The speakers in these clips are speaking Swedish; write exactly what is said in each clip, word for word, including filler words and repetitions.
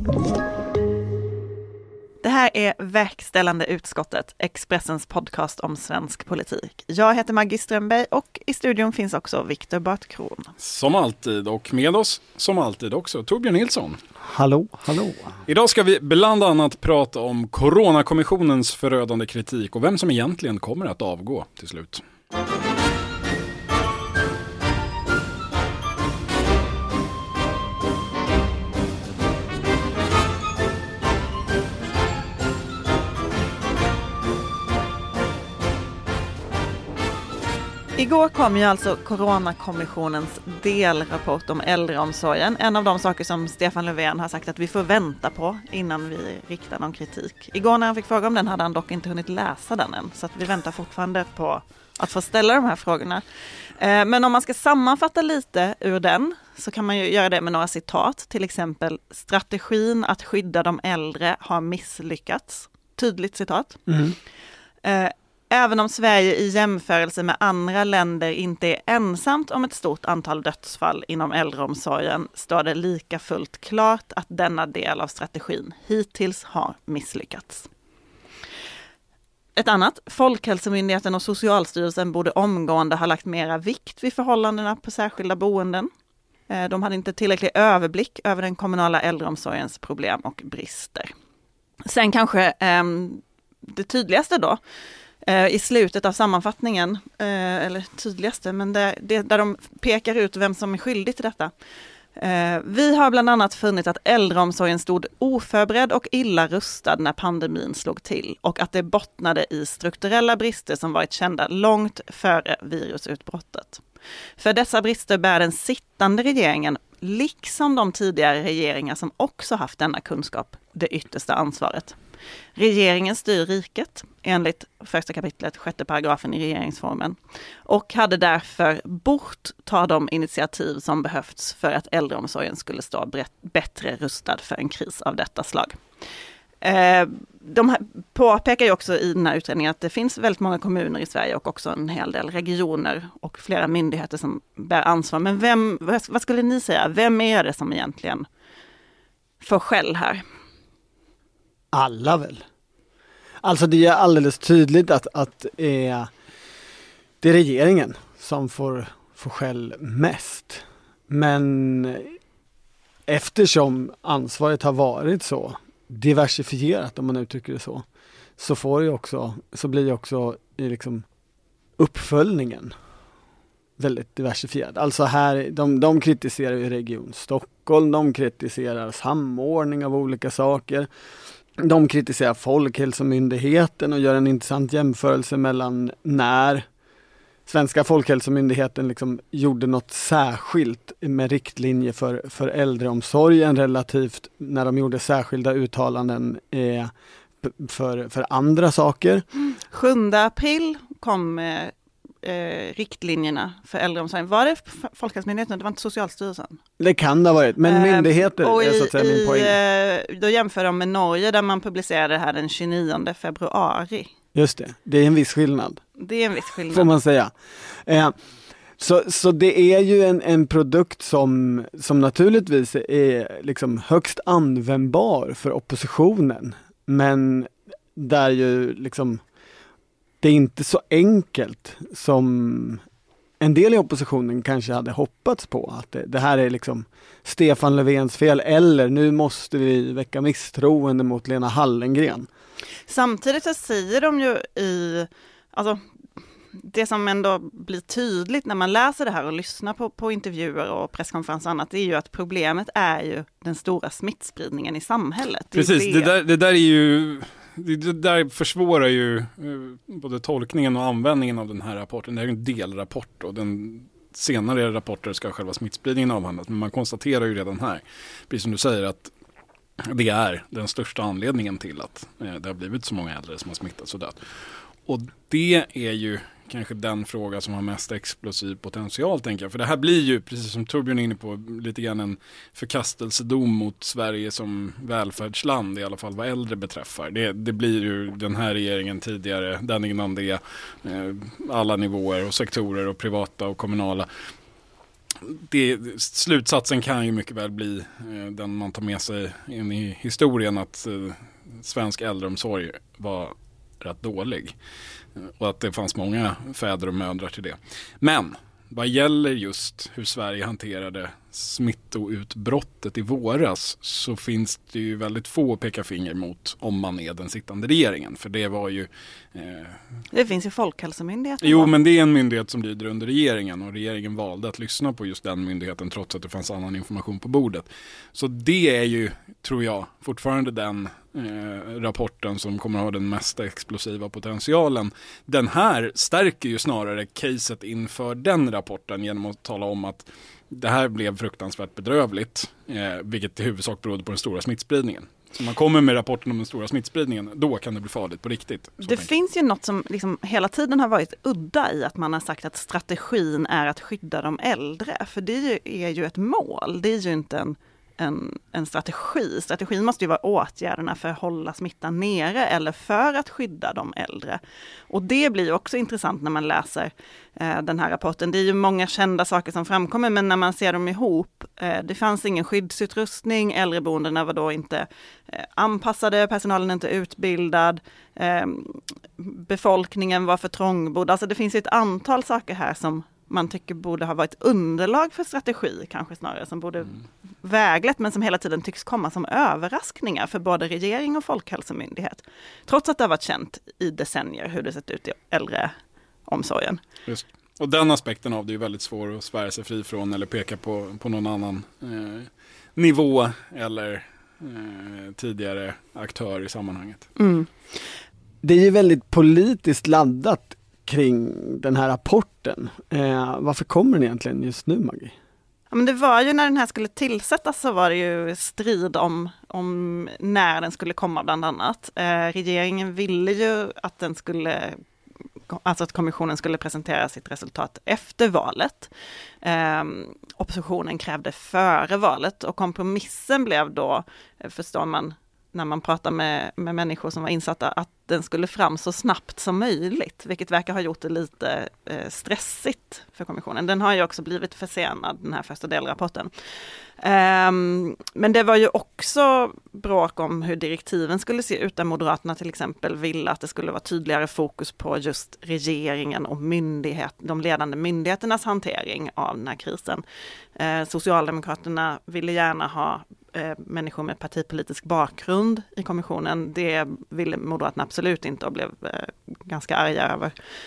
Det här är Verkställande utskottet, Expressens podcast om svensk politik. Jag heter Maggie Strömberg och i studion finns också Viktor Bartkron. Som alltid, och med oss som alltid också Torbjörn Nilsson. Hallå, hallå. Idag ska vi bland annat prata om Coronakommissionens förödande kritik och vem som egentligen kommer att avgå till slut. Igår kom ju alltså Coronakommissionens delrapport om äldreomsorgen. En av de saker som Stefan Löfven har sagt att vi får vänta på innan vi riktar någon kritik. Igår när han fick fråga om den hade han dock inte hunnit läsa den än. Så att vi väntar fortfarande på att få ställa de här frågorna. Men om man ska sammanfatta lite ur den så kan man ju göra det med några citat. Till exempel, strategin att skydda de äldre har misslyckats. Tydligt citat. Mm. Även om Sverige i jämförelse med andra länder inte är ensamt om ett stort antal dödsfall inom äldreomsorgen står det lika fullt klart att denna del av strategin hittills har misslyckats. Ett annat, Folkhälsomyndigheten och Socialstyrelsen borde omgående ha lagt mera vikt vid förhållandena på särskilda boenden. De hade inte tillräcklig överblick över den kommunala äldreomsorgens problem och brister. Sen kanske eh, det tydligaste då, i slutet av sammanfattningen, eller tydligaste, men det, det, där de pekar ut vem som är skyldig till detta. Vi har bland annat funnit att äldreomsorgen stod oförberedd och illa rustad när pandemin slog till och att det bottnade i strukturella brister som varit kända långt före virusutbrottet. För dessa brister bär den sittande regeringen, liksom de tidigare regeringar som också haft denna kunskap, det yttersta ansvaret. Regeringen styr riket enligt första kapitlet, sjätte paragrafen i regeringsformen och hade därför bort ta de initiativ som behövts för att äldreomsorgen skulle stå bättre rustad för en kris av detta slag. De påpekar ju också i den här utredningen att det finns väldigt många kommuner i Sverige och också en hel del regioner och flera myndigheter som bär ansvar. Men vem, vad skulle ni säga? Vem är det som egentligen får skäll här? Alla väl. Alltså det är alldeles tydligt att, att eh, det är regeringen som får, får skäll mest. Men eftersom ansvaret har varit så diversifierat, om man uttrycker det så, så får ju också, så blir ju också i liksom uppföljningen väldigt diversifierad. Alltså här, de, de kritiserar ju Region Stockholm, de kritiserar samordning av olika saker. De kritiserar Folkhälsomyndigheten och gör en intressant jämförelse mellan när Svenska Folkhälsomyndigheten liksom gjorde något särskilt med riktlinjer för, för äldreomsorgen relativt när de gjorde särskilda uttalanden eh, för, för andra saker. Mm. sjunde april kom eh, eh, riktlinjerna för äldreomsorgen. Var det Folkhälsomyndigheten? Det var inte Socialstyrelsen. Det kan det ha varit, men myndigheter eh, är så att säga min poäng. Eh, då jämför de med Norge där man publicerade det här den tjugonionde februari. Just det, det är en viss skillnad. Det är en viss skillnad. Får man säga. Eh, så, så det är ju en, en produkt som, som naturligtvis är liksom högst användbar för oppositionen. Men där ju liksom det är inte så enkelt som en del i oppositionen kanske hade hoppats på. Att det, det här är liksom Stefan Löfvens fel eller nu måste vi väcka misstroende mot Lena Hallengren. Samtidigt så säger de ju i, alltså det som ändå blir tydligt när man läser det här och lyssnar på, på intervjuer och presskonferenser och annat, det är ju att problemet är ju den stora smittspridningen i samhället. Det Precis, det. Det, där, det där är ju, det där försvårar ju både tolkningen och användningen av den här rapporten. Det här är en delrapport och den senare rapporter ska själva smittspridningen avhandlas, men man konstaterar ju redan här, precis som du säger, att det är den största anledningen till att det har blivit så många äldre som har smittats och dött. Och det är ju kanske den fråga som har mest explosiv potential, tänker jag. För det här blir ju, precis som Torbjörn är inne på, lite grann en förkastelsedom mot Sverige som välfärdsland, i alla fall vad äldre beträffar. Det, det blir ju den här regeringen tidigare, den innan det, eh, alla nivåer och sektorer och privata och kommunala. det, slutsatsen kan ju mycket väl bli eh, den man tar med sig in i historien, att eh, svensk äldreomsorg var rätt dålig. Och att det fanns många fäder och mödrar till det. Men vad gäller just hur Sverige hanterade smittoutbrottet i våras, så finns det ju väldigt få att peka finger mot om man är den sittande regeringen. För det var ju... Eh... Det finns ju Folkhälsomyndigheten. Jo, men det är en myndighet som lyder under regeringen, och regeringen valde att lyssna på just den myndigheten trots att det fanns annan information på bordet. Så det är ju, tror jag, fortfarande den eh, rapporten som kommer att ha den mest explosiva potentialen. Den här stärker ju snarare caset inför den rapporten genom att tala om att det här blev fruktansvärt bedrövligt, eh, vilket i huvudsak berodde på den stora smittspridningen. Så man kommer med rapporten om den stora smittspridningen, då kan det bli farligt på riktigt. Det finns ju något som liksom hela tiden har varit udda i, att man har sagt att strategin är att skydda de äldre. För det är ju, är ju ett mål, det är ju inte en, en, en strategi. Strategin måste ju vara åtgärderna för att hålla smittan nere eller för att skydda de äldre. Och det blir ju också intressant när man läser eh, den här rapporten. Det är ju många kända saker som framkommer, men när man ser dem ihop, eh, det fanns ingen skyddsutrustning, äldreboendena var då inte eh, anpassade, personalen inte utbildad, eh, befolkningen var för trångbodd. Alltså det finns ju ett antal saker här som man tycker borde ha varit underlag för strategi, kanske snarare, som borde mm. väglett, men som hela tiden tycks komma som överraskningar för både regering och folkhälsomyndighet. Trots att det har varit känt i decennier hur det sett ut i äldreomsorgen. Just. Och den aspekten av det är väldigt svår att svära sig fri från eller peka på, på någon annan eh, nivå eller eh, tidigare aktör i sammanhanget. Mm. Det är ju väldigt politiskt laddat kring den här rapporten. Eh, varför kommer den egentligen just nu, Maggie? Ja, men det var ju när den här skulle tillsättas, så var det ju strid om, om när den skulle komma bland annat. Eh, regeringen ville ju att den skulle, alltså att kommissionen skulle presentera sitt resultat efter valet. Eh, oppositionen krävde före valet, och kompromissen blev då, förstår man, när man pratar med, med människor som var insatta, att den skulle fram så snabbt som möjligt, vilket verkar ha gjort det lite eh, stressigt för kommissionen. Den har ju också blivit försenad, den här första delrapporten. Um, men det var ju också bråk om hur direktiven skulle se ut, där Moderaterna till exempel ville att det skulle vara tydligare fokus på just regeringen och myndighet, de ledande myndigheternas hantering av den här krisen. Uh, Socialdemokraterna ville gärna ha uh, människor med partipolitisk bakgrund i kommissionen. Det ville Moderaterna absolut inte och blev uh, ganska arga över.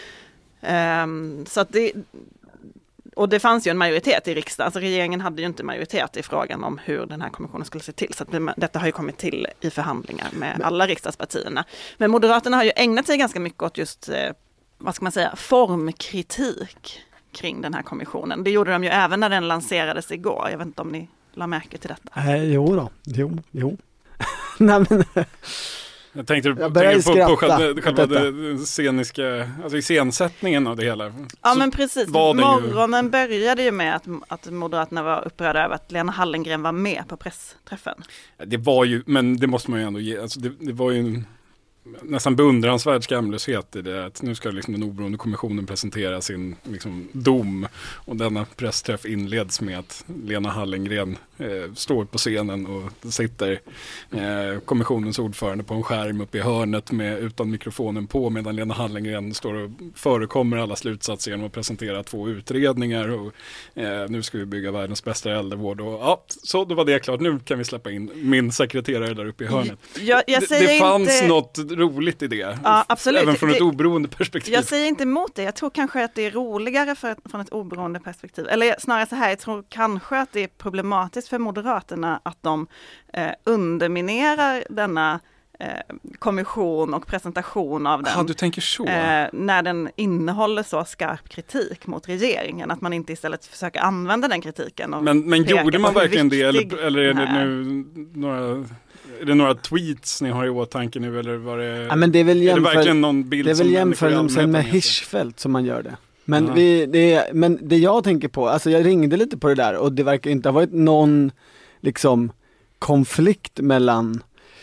Um, så att det... Och det fanns ju en majoritet i riksdagen, så regeringen hade ju inte majoritet i frågan om hur den här kommissionen skulle se till. Så att detta har ju kommit till i förhandlingar med alla riksdagspartierna. Men Moderaterna har ju ägnat sig ganska mycket åt just, vad ska man säga, formkritik kring den här kommissionen. Det gjorde de ju även när den lanserades igår. Jag vet inte om ni la märke till detta. Eh, jo då, jo, jo. Nej, men... Jag tänkte jag tänker på, på själva, själva det sceniska, alltså iscensättningen av det hela. Ja, så men precis. Morgonen ju... började ju med att, att Moderaterna var upprörda över att Lena Hallengren var med på pressträffen. Det var ju, men det måste man ju ändå ge, alltså det, det var ju en nästan beundransvärd skamlöshet i det, att nu ska liksom den oberoende kommissionen presentera sin liksom dom, och denna pressträff inleds med att Lena Hallengren eh, står på scenen och sitter eh, kommissionens ordförande på en skärm uppe i hörnet med, utan mikrofonen på, medan Lena Hallengren står och förekommer alla slutsatser genom att presentera två utredningar och eh, nu ska vi bygga världens bästa äldrevård, och ja, så då var det klart, nu kan vi släppa in min sekreterare där uppe i hörnet. Jag, jag det, säger det fanns inte... något roligt i det. Ja, absolut. Även från ett det, oberoende perspektiv. Jag säger inte emot det. Jag tror kanske att det är roligare för, från ett oberoende perspektiv. Eller snarare så här, jag tror kanske att det är problematiskt för Moderaterna att de eh, underminerar denna eh, kommission och presentation av den. Ja, du tänker så. Eh, när den innehåller så skarp kritik mot regeringen, att man inte istället försöker använda den kritiken. Och men men gjorde man verkligen det? Eller, eller är det här. nu några... Är det några tweets ni har i åtanke nu, eller var det, ja, men det är väl jämför, är det verkligen någon bild? Det är väl jämförelsen med Hirschfeldt som man gör det. Men, vi, det, men det jag tänker på, alltså jag ringde lite på det där, och det verkar inte ha varit någon liksom konflikt mellan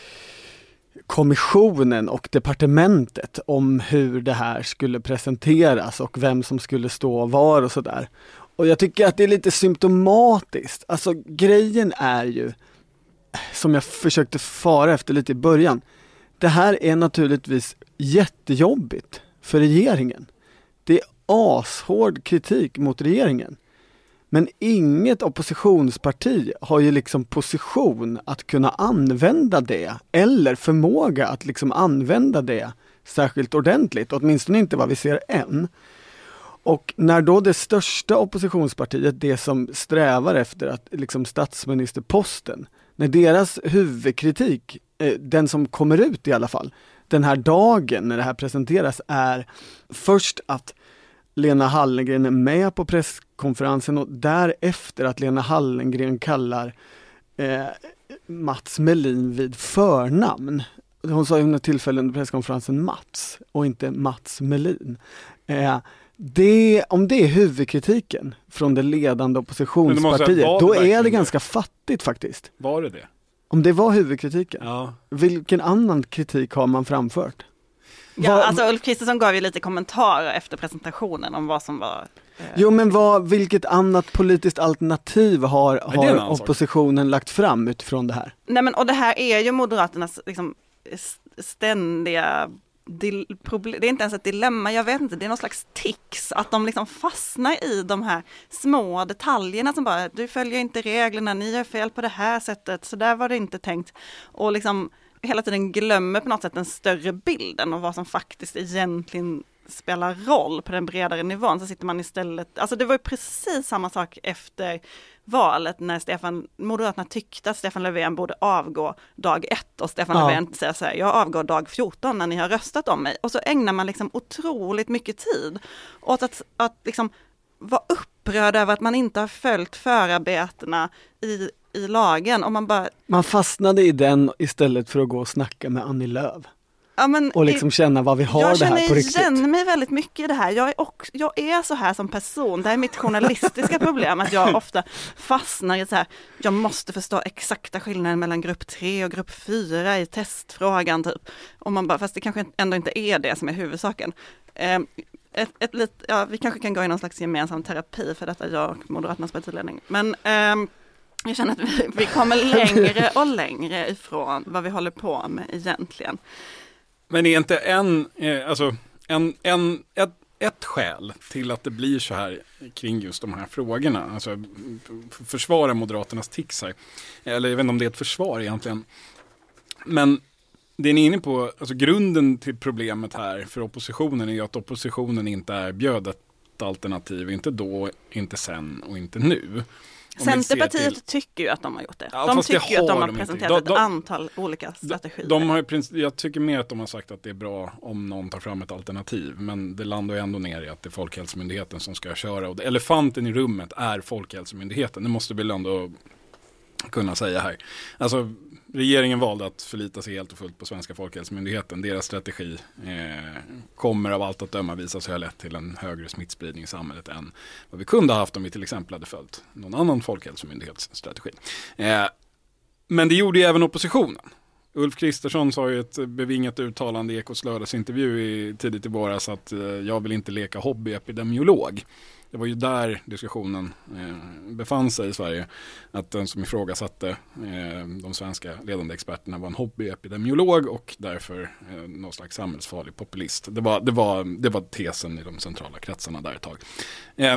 kommissionen och departementet om hur det här skulle presenteras och vem som skulle stå var och sådär. Och jag tycker att det är lite symptomatiskt. Alltså grejen är ju, som jag försökte fara efter lite i början, det här är naturligtvis jättejobbigt för regeringen. Det är ashård kritik mot regeringen. Men inget oppositionsparti har ju liksom position att kunna använda det eller förmåga att liksom använda det särskilt ordentligt, åtminstone inte vad vi ser än. Och när då det största oppositionspartiet, det som strävar efter att liksom statsministerposten, när deras huvudkritik, eh, den som kommer ut i alla fall, den här dagen när det här presenteras, är först att Lena Hallengren är med på presskonferensen och därefter att Lena Hallengren kallar eh, Mats Melin vid förnamn. Hon sa ju under tillfällen under presskonferensen Mats och inte Mats Melin. Eh, det, om det är huvudkritiken från det ledande oppositionspartiet, säga, då det är det ganska det? fattigt faktiskt. Var det det? Om det var huvudkritiken. Ja. Vilken annan kritik har man framfört? Ja, vad, alltså Ulf Kristersson gav ju lite kommentarer efter presentationen om vad som var... Eh, jo, men vad, vilket annat politiskt alternativ har, har oppositionen sak? lagt fram utifrån det här? Nej, men och det här är ju Moderaternas liksom, ständiga... Det är inte ens ett dilemma, jag vet inte, det är någon slags tics att de liksom fastnar i de här små detaljerna som bara, du följer inte reglerna, ni gör fel på det här sättet, så där var det inte tänkt, och liksom hela tiden glömmer på något sätt den större bilden och vad som faktiskt egentligen spelar roll på den bredare nivån. Så sitter man istället, alltså det var ju precis samma sak efter valet när Stefan, Moderaterna tyckte att Stefan Löfven borde avgå dag ett och Stefan ja. Löfven säger så här, jag avgår dag fjorton när ni har röstat om mig. Och så ägnar man liksom otroligt mycket tid åt att, att liksom vara upprörd över att man inte har följt förarbetena i, i lagen. Och man, bara... man fastnade i den istället för att gå och snacka med Annie Lööf. Ja, men och liksom i, känna vad vi har det här på riktigt. Jag känner mig väldigt mycket i det här. Jag är, också, jag är så här som person. Det är mitt journalistiska problem. Att jag ofta fastnar i så här. Jag måste förstå exakta skillnaden mellan grupp tre och grupp fyra i testfrågan. Typ. Och man bara, fast det kanske ändå inte är det som är huvudsaken. Eh, ett, ett lit, ja, vi kanske kan gå i någon slags gemensam terapi för detta, jag och Moderaternas partiledning. Men... Eh, jag känner att vi, vi kommer längre och längre ifrån vad vi håller på med egentligen. Men är inte en, eh, alltså en, en, ett, ett skäl till att det blir så här kring just de här frågorna, alltså försvara Moderaternas tics här, eller jag vet inte om det är ett försvar egentligen, men det ni är inne på, alltså grunden till problemet här för oppositionen är ju att oppositionen inte erbjöd ett alternativ, inte då, inte sen och inte nu. Centerpartiet till... tycker ju att de har gjort det. Ja, de tycker ju att de har de presenterat de, de, ett antal olika strategier. De har, jag tycker mer att de har sagt att det är bra om någon tar fram ett alternativ. Men det landar ju ändå ner i att det är Folkhälsomyndigheten som ska köra. Och elefanten i rummet är Folkhälsomyndigheten. Det måste vi ändå kunna säga här. Alltså, regeringen valde att förlita sig helt och fullt på Svenska Folkhälsomyndigheten. Deras strategi eh, kommer av allt att döma visa sig ha lett till en högre smittspridning i samhället än vad vi kunde ha haft om vi till exempel hade följt någon annan folkhälsomyndighetsstrategi. Eh, men det gjorde ju även oppositionen. Ulf Kristersson sa ju ett bevingat uttalande i Ekots lördagsintervju i, tidigt i våras att eh, jag vill inte leka hobbyepidemiolog. Det var ju där diskussionen eh, befann sig i Sverige. Att den som ifrågasatte eh, de svenska ledande experterna var en hobbyepidemiolog och därför eh, någon slags samhällsfarlig populist. Det var, det, var, det var tesen i de centrala kretsarna där ett tag. Eh,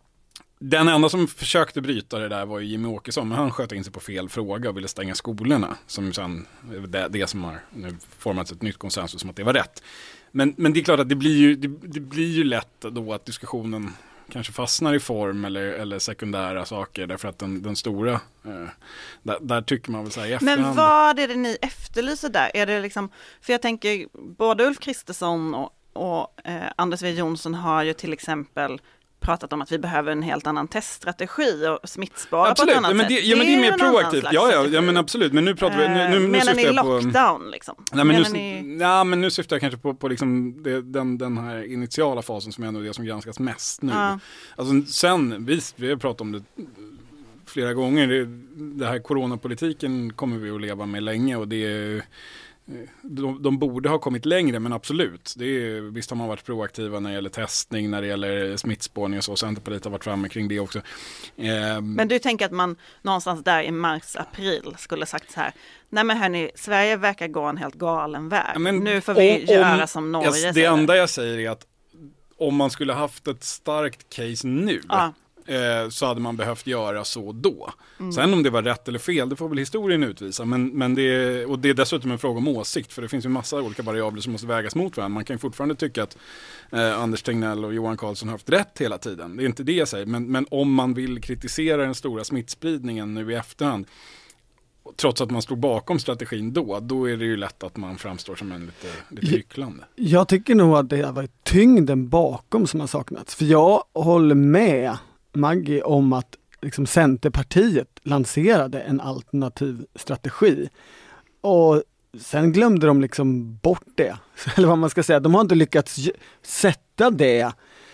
den enda som försökte bryta det där var ju Jimmie Åkesson, men han sköt in sig på fel fråga och ville stänga skolorna. Som sen, det, det som har nu formats ett nytt konsensus som att det var rätt. Men, men det är klart att det blir ju, det, det blir ju lätt då att diskussionen kanske fastnar i form eller, eller sekundära saker därför att den, den stora eh, där, där tycker man väl säga i efterhand. Men vad är det ni efterlyser där? Är det liksom, för jag tänker både Ulf Kristersson och, och eh, Anders W. Jonsson har ju till exempel pratat om att vi behöver en helt annan teststrategi och smittspåra absolut, på ett annat men det, sätt. Ja, men det är mer proaktivt. Ja, ja, ja, men absolut. Men nu pratar vi... Nu, nu, nu menar ni på, lockdown liksom? Nej, men, nu, ni... ja, men nu syftar jag kanske på, på liksom det, den, den här initiala fasen som är ändå det som granskas mest nu. Ja. Alltså sen, vi, vi har pratat om det flera gånger. Det, det här coronapolitiken kommer vi att leva med länge och det är De, de borde ha kommit längre, men absolut. Det är, visst har man varit proaktiva när det gäller testning, när det gäller smittspårning och så. Centerpartiet har varit framme kring det också. Eh, men du tänker att man någonstans där i mars-april skulle sagt så här: nej men hörni, Sverige verkar gå en helt galen väg. Men, nu får vi om, göra om, som Norge jag, Det enda jag säger är att om man skulle haft ett starkt case nu, ja. eh, så hade man behövt göra så då. Mm. Sen om det var rätt eller fel, det får väl historien utvisa. Men, men det, och det är dessutom en fråga om åsikt, för det finns ju massa olika variabler som måste vägas mot varandra. Man kan ju fortfarande tycka att eh, Anders Tegnell och Johan Carlsson har haft rätt hela tiden. Det är inte det jag säger, men, men om man vill kritisera den stora smittspridningen nu i efterhand, trots att man stod bakom strategin då, då är det ju lätt att man framstår som en lite, lite hycklande. Jag tycker nog att det har varit tyngden bakom som har saknats. För jag håller med Maggie om att liksom Centerpartiet lanserade en alternativ strategi. Och sen glömde de liksom bort det. Eller vad man ska säga. De har inte lyckats sätta det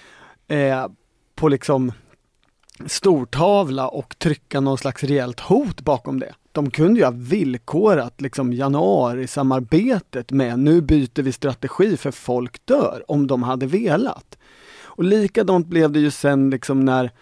eh, på liksom stortavla och trycka någon slags rejält hot bakom det. De kunde ju ha villkorat liksom januari-samarbetet med nu byter vi strategi för folk dör, om de hade velat. Och likadant blev det ju sen liksom när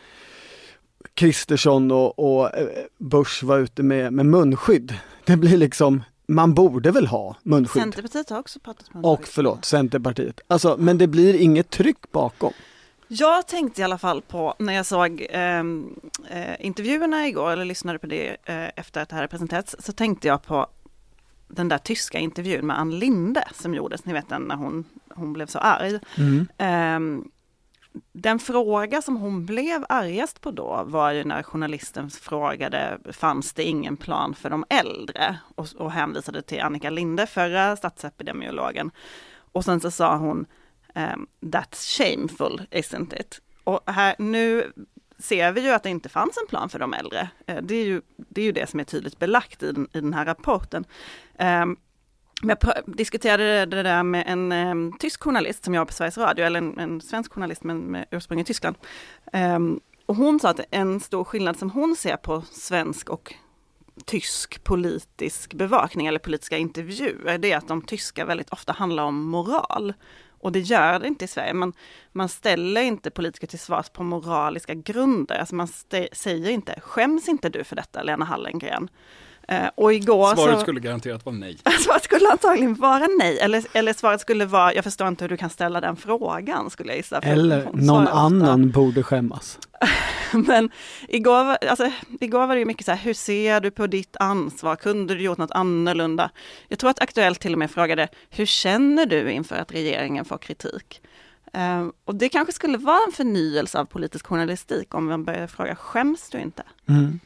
Kristersson och, och Bush var ute med, med munskydd. Det blir liksom, man borde väl ha munskydd. Centerpartiet har också pratat med munskydd. Och förlåt, Centerpartiet. Alltså, men det blir inget tryck bakom. Jag tänkte i alla fall på, när jag såg eh, eh, intervjuerna igår, eller lyssnade på det eh, efter att det här hade presenterats, så tänkte jag på den där tyska intervjun med Ann Linde som gjordes, ni vet den när hon, hon blev så arg. Mm. Eh, den fråga som hon blev argast på då var ju när journalisten frågade, fanns det ingen plan för de äldre? Och, och hänvisade till Annika Linde, förra statsepidemiologen. Och sen så sa hon, Um, that's shameful, isn't it? Och här, nu ser vi ju att det inte fanns en plan för de äldre. Uh, det, är ju, det är ju det som är tydligt belagt i den, i den här rapporten. Um, jag pr- diskuterade det där med en um, tysk journalist som jobbar på Sveriges Radio, eller en, en svensk journalist men med ursprung i Tyskland. Um, och hon sa att en stor skillnad som hon ser på svensk och tysk politisk bevakning eller politiska intervjuer, det är att de tyska väldigt ofta handlar om moral. Och det gör det inte i Sverige. Man, man ställer inte politiker till svars på moraliska grunder. Alltså man st- säger inte, skäms inte du för detta, Lena Hallengren? Uh, och igår svaret så, skulle garanterat vara nej. Svaret skulle antagligen vara nej. Eller, eller svaret skulle vara, jag förstår inte hur du kan ställa den frågan, skulle jag gissa. Eller någon annan ofta borde skämmas. Men igår var, alltså, igår var det ju mycket så här, hur ser du på ditt ansvar? Kunde du gjort något annorlunda? Jag tror att Aktuellt till och med frågade, hur känner du inför att regeringen får kritik? Uh, och det kanske skulle vara en förnyelse av politisk journalistik om man börjar fråga, skäms du inte? Mm.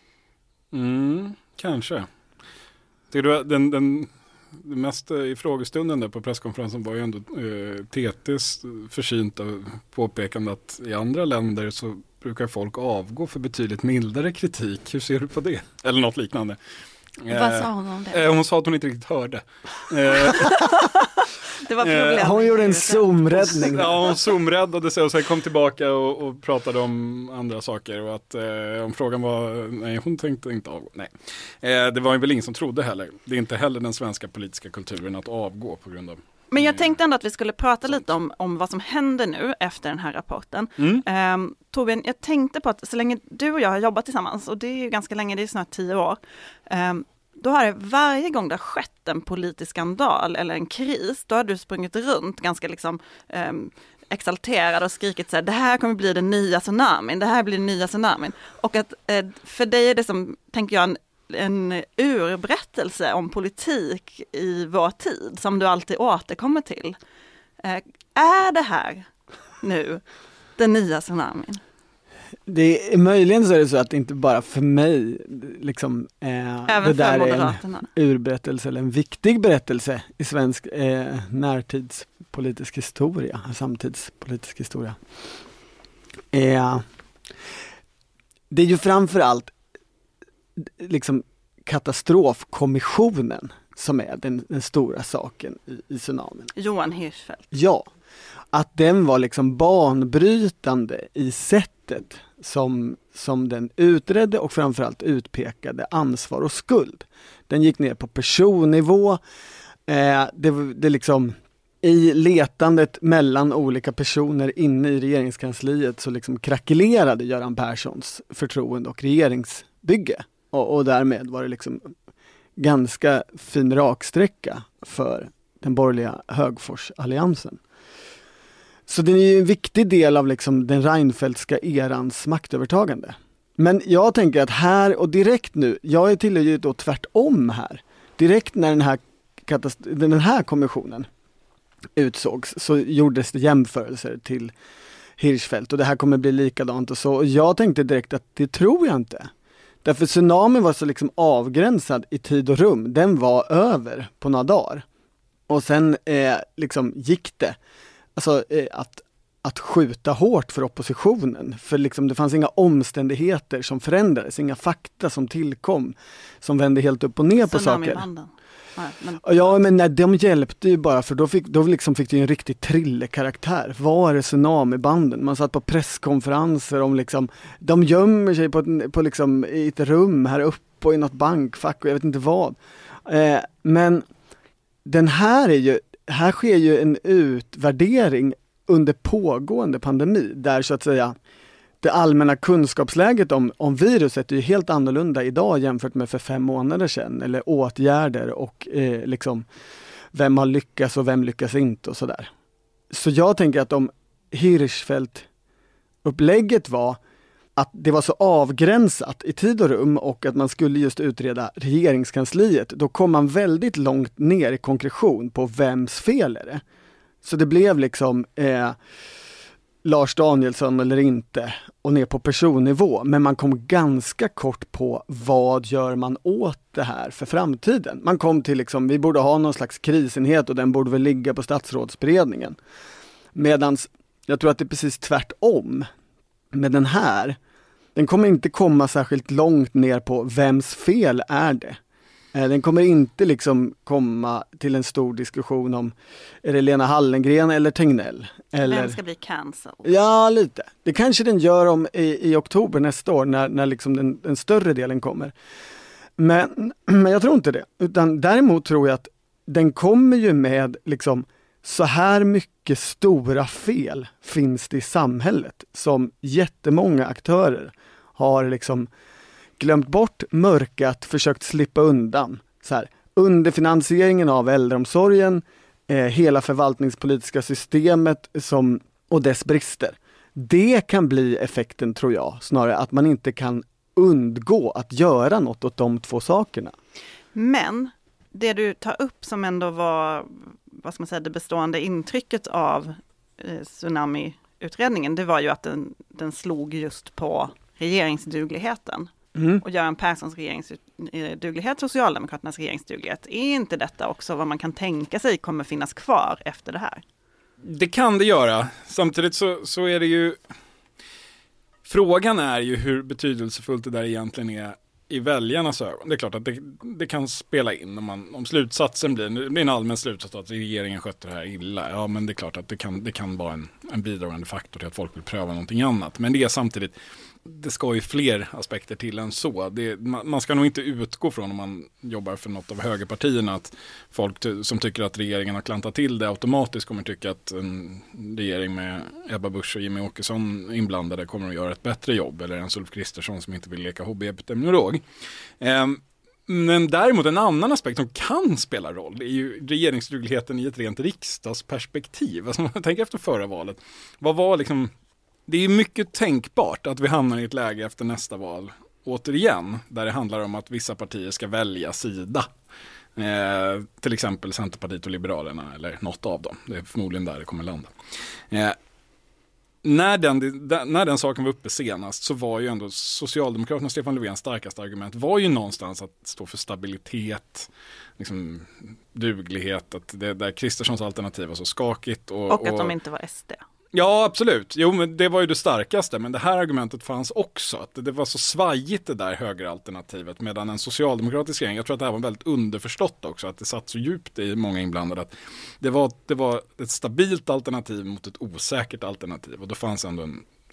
Mm, kanske. Tycker du den, den det mest i frågestunden där på presskonferensen var ju ändå eh, T T:s försynta påpekande att i andra länder så brukar folk avgå för betydligt mildare kritik. Hur ser du på det? Eller något liknande. Vad sa hon om det? Eh, hon sa att hon inte riktigt hörde. Det var problem. Hon gjorde en zoomräddning. Ja, hon zoomräddade sig och sen kom tillbaka och, och pratade om andra saker. Och att eh, om frågan var, nej hon tänkte inte avgå. Nej. Eh, det var ju väl ingen som trodde heller. Det är inte heller den svenska politiska kulturen att avgå på grund av. Men jag tänkte ändå att vi skulle prata lite om, om vad som händer nu efter den här rapporten. Mm. Um, Torbjörn, jag tänkte på att så länge du och jag har jobbat tillsammans, och det är ju ganska länge, det är snart tio år, um, då har det varje gång det har skett en politisk skandal eller en kris, då har du sprungit runt ganska liksom um, exalterad och skrikit så här, det här kommer bli den nya tsunamin, det här blir den nya tsunamin. Och att uh, för dig är det som, tänker jag, en en urberättelse om politik i vår tid som du alltid återkommer till. Eh, är det här nu den nya tsunamin? Det är, möjligen så är det så att det inte bara för mig liksom, eh, det där är en urberättelse eller en viktig berättelse i svensk eh, närtidspolitisk historia, samtidspolitisk historia. Eh, det är ju framförallt liksom katastrofkommissionen som är den, den stora saken i, i tsunamin. Johan Hirschfeldt. Ja, att den var liksom banbrytande i sättet som, som den utredde och framförallt utpekade ansvar och skuld. Den gick ner på personnivå Eh, det, det liksom i letandet mellan olika personer inne i regeringskansliet så liksom krackelerade Göran Perssons förtroende och regeringsbygge. Och, och därmed var det liksom ganska fin raksträcka för den borgerliga Högforsalliansen. Så det är ju en viktig del av liksom den Reinfeldtska erans maktövertagande. Men jag tänker att här och direkt nu, jag är tillhör ju då tvärtom här. Direkt när den här, katast- den här kommissionen utsågs så gjordes det jämförelser till Hirschfeldt och det här kommer bli likadant och så. Och jag tänkte direkt att det tror jag inte. Därför tsunamin var så liksom avgränsad i tid och rum. Den var över på några dagar. Och sen eh, liksom gick det. Alltså eh, att, att skjuta hårt för oppositionen. För liksom det fanns inga omständigheter som förändrades. Inga fakta som tillkom. Som vände helt upp och ner på saker. Ja, men... ja, men nej, de hjälpte ju bara för då fick, då liksom fick det ju en riktig thriller-karaktär. Var är tsunamibanden? Man satt på presskonferenser om liksom, de gömmer sig på, ett, på liksom, i ett rum här uppe och i något bankfack och jag vet inte vad. Eh, men den här är ju, här sker ju en utvärdering under pågående pandemi där så att säga det allmänna kunskapsläget om, om viruset är ju helt annorlunda idag jämfört med för fem månader sedan. Eller åtgärder och eh, liksom vem har lyckats och vem lyckas inte och sådär. Så jag tänker att om Hirschfeldt-upplägget var att det var så avgränsat i tid och rum och att man skulle just utreda regeringskansliet, då kom man väldigt långt ner i konkretion på vems fel är det. Så det blev liksom... Eh, Lars Danielsson eller inte och ner på personnivå, men man kom ganska kort på vad gör man åt det här för framtiden. Man kom till liksom, vi borde ha någon slags krisenhet och den borde väl ligga på statsrådsberedningen. Medans jag tror att det är precis tvärtom med den här. Den kommer inte komma särskilt långt ner på vems fel är det. Den kommer inte liksom komma till en stor diskussion om är det Lena Hallengren eller Tegnell. Eller... Vem ska bli cancelled? Ja, lite. Det kanske den gör om i, i oktober nästa år när, när liksom den, den större delen kommer. Men, men jag tror inte det. Utan däremot tror jag att den kommer ju med liksom så här mycket stora fel finns det i samhället som jättemånga aktörer har liksom glömt bort, mörkat, försökt slippa undan. Så här, underfinansieringen av äldreomsorgen, eh, hela förvaltningspolitiska systemet som, och dess brister. Det kan bli effekten, tror jag, snarare att man inte kan undgå att göra något åt de två sakerna. Men det du tar upp som ändå var, vad ska man säga, det bestående intrycket av eh, tsunami-utredningen, det var ju att den, den slog just på regeringsdugligheten. Mm. Och Göran Perssons regeringsduglighet, Socialdemokraternas regeringsduglighet. Är inte detta också vad man kan tänka sig kommer finnas kvar efter det här? Det kan det göra. Samtidigt så, så är det ju... Frågan är ju hur betydelsefullt det där egentligen är i väljarnas ögon. Det är klart att det, det kan spela in om, man, om slutsatsen blir, det blir en allmän slutsats att regeringen sköter det här illa. Ja, men det är klart att det kan, det kan vara en, en bidragande faktor till att folk vill pröva någonting annat. Men det är samtidigt, det ska ju fler aspekter till än så. Det, man, man ska nog inte utgå från om man jobbar för något av högerpartierna att folk ty- som tycker att regeringen har klantat till det automatiskt kommer tycka att en regering med Ebba Busch och Jimmy Åkesson inblandade kommer att göra ett bättre jobb, eller en Ulf Kristersson som inte vill leka hobbyepidemiolog. Eh, men däremot en annan aspekt som kan spela roll är ju regeringsdugligheten i ett rent riksdagsperspektiv. Alltså man tänker efter förra valet. Vad var liksom... Det är mycket tänkbart att vi hamnar i ett läge efter nästa val återigen, där det handlar om att vissa partier ska välja sida. Eh, till exempel Centerpartiet och Liberalerna, eller något av dem. Det är förmodligen där det kommer landa. Eh, när, den, när den saken var uppe senast så var ju ändå Socialdemokraterna och Stefan Löfvens starkaste argument var ju någonstans att stå för stabilitet, liksom duglighet, att det där Kristerssons alternativ var så skakigt. Och, och att och, de inte var S D. Ja, absolut. Jo, men det var ju det starkaste. Men det här argumentet fanns också. Att det var så svajigt det där högeralternativet. Medan en socialdemokratisk regering, jag tror att det här var väldigt underförstått också. Att det satt så djupt i många inblandade. Att det var, det var ett stabilt alternativ mot ett osäkert alternativ. Och då fanns ändå en,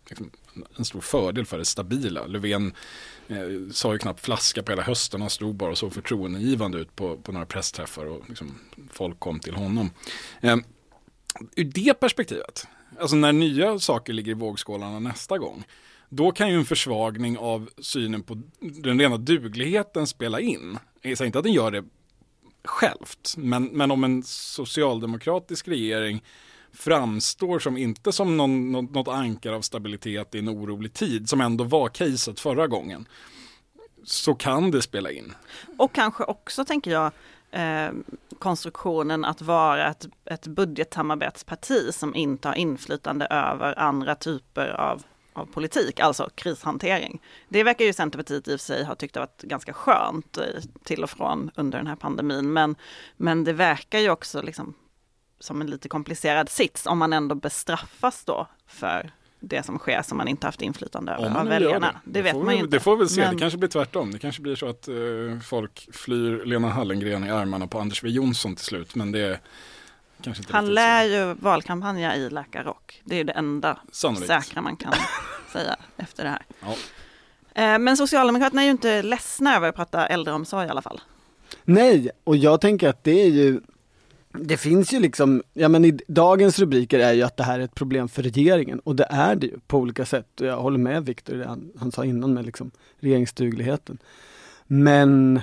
liksom en stor fördel för det stabila. Löfven eh, sa ju knappt flaska på hela hösten. Han stod bara och så förtroendegivande ut på, på några pressträffar och liksom, folk kom till honom. Eh, ur det perspektivet, alltså när nya saker ligger i vågskålarna nästa gång, då kan ju en försvagning av synen på den rena dugligheten spela in. Jag säger inte att den gör det självt, men, men om en socialdemokratisk regering framstår som inte som någon, något, något ankar av stabilitet i en orolig tid, som ändå var caset förra gången, så kan det spela in. Och kanske också, tänker jag, eh, konstruktionen att vara ett, ett budgetsamarbetsparti som inte har inflytande över andra typer av, av politik, alltså krishantering. Det verkar ju Centerpartiet i och för sig ha tyckt det varit ganska skönt till och från under den här pandemin, men, men det verkar ju också liksom som en lite komplicerad sits om man ändå bestraffas då för det som sker som man inte haft inflytande över av väljarna. Det, det vet man ju inte. Det får vi väl se, men... det kanske blir tvärtom. Det kanske blir så att uh, folk flyr Lena Hallengren i armarna på Anders W. Jonsson till slut, men det är kanske inte. Han lär ju valkampanja i läkarrock. Det är ju det enda Sannolikt. säkra man kan säga efter det här. Ja. Uh, men Socialdemokraterna är ju inte ledsna över att prata äldreomsorg i alla fall. Nej, och jag tänker att det är ju det finns ju liksom, ja men i dagens rubriker är ju att det här är ett problem för regeringen, och det är det ju på olika sätt, och jag håller med Victor, han, han sa innan med liksom regeringsdugligheten. Men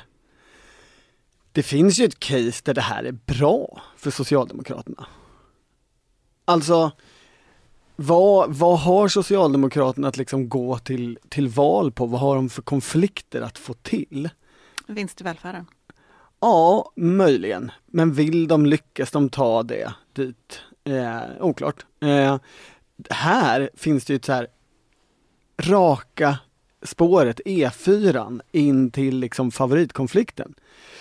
det finns ju ett case där det här är bra för Socialdemokraterna. Alltså, vad, vad har Socialdemokraterna att liksom gå till, till val på? Vad har de för konflikter att få till? Vinst i välfärden. Ja, möjligen. Men vill de lyckas de ta det dit? Eh, oklart. Eh, här finns det ju ett så här raka spåret E fyra in till liksom favoritkonflikten.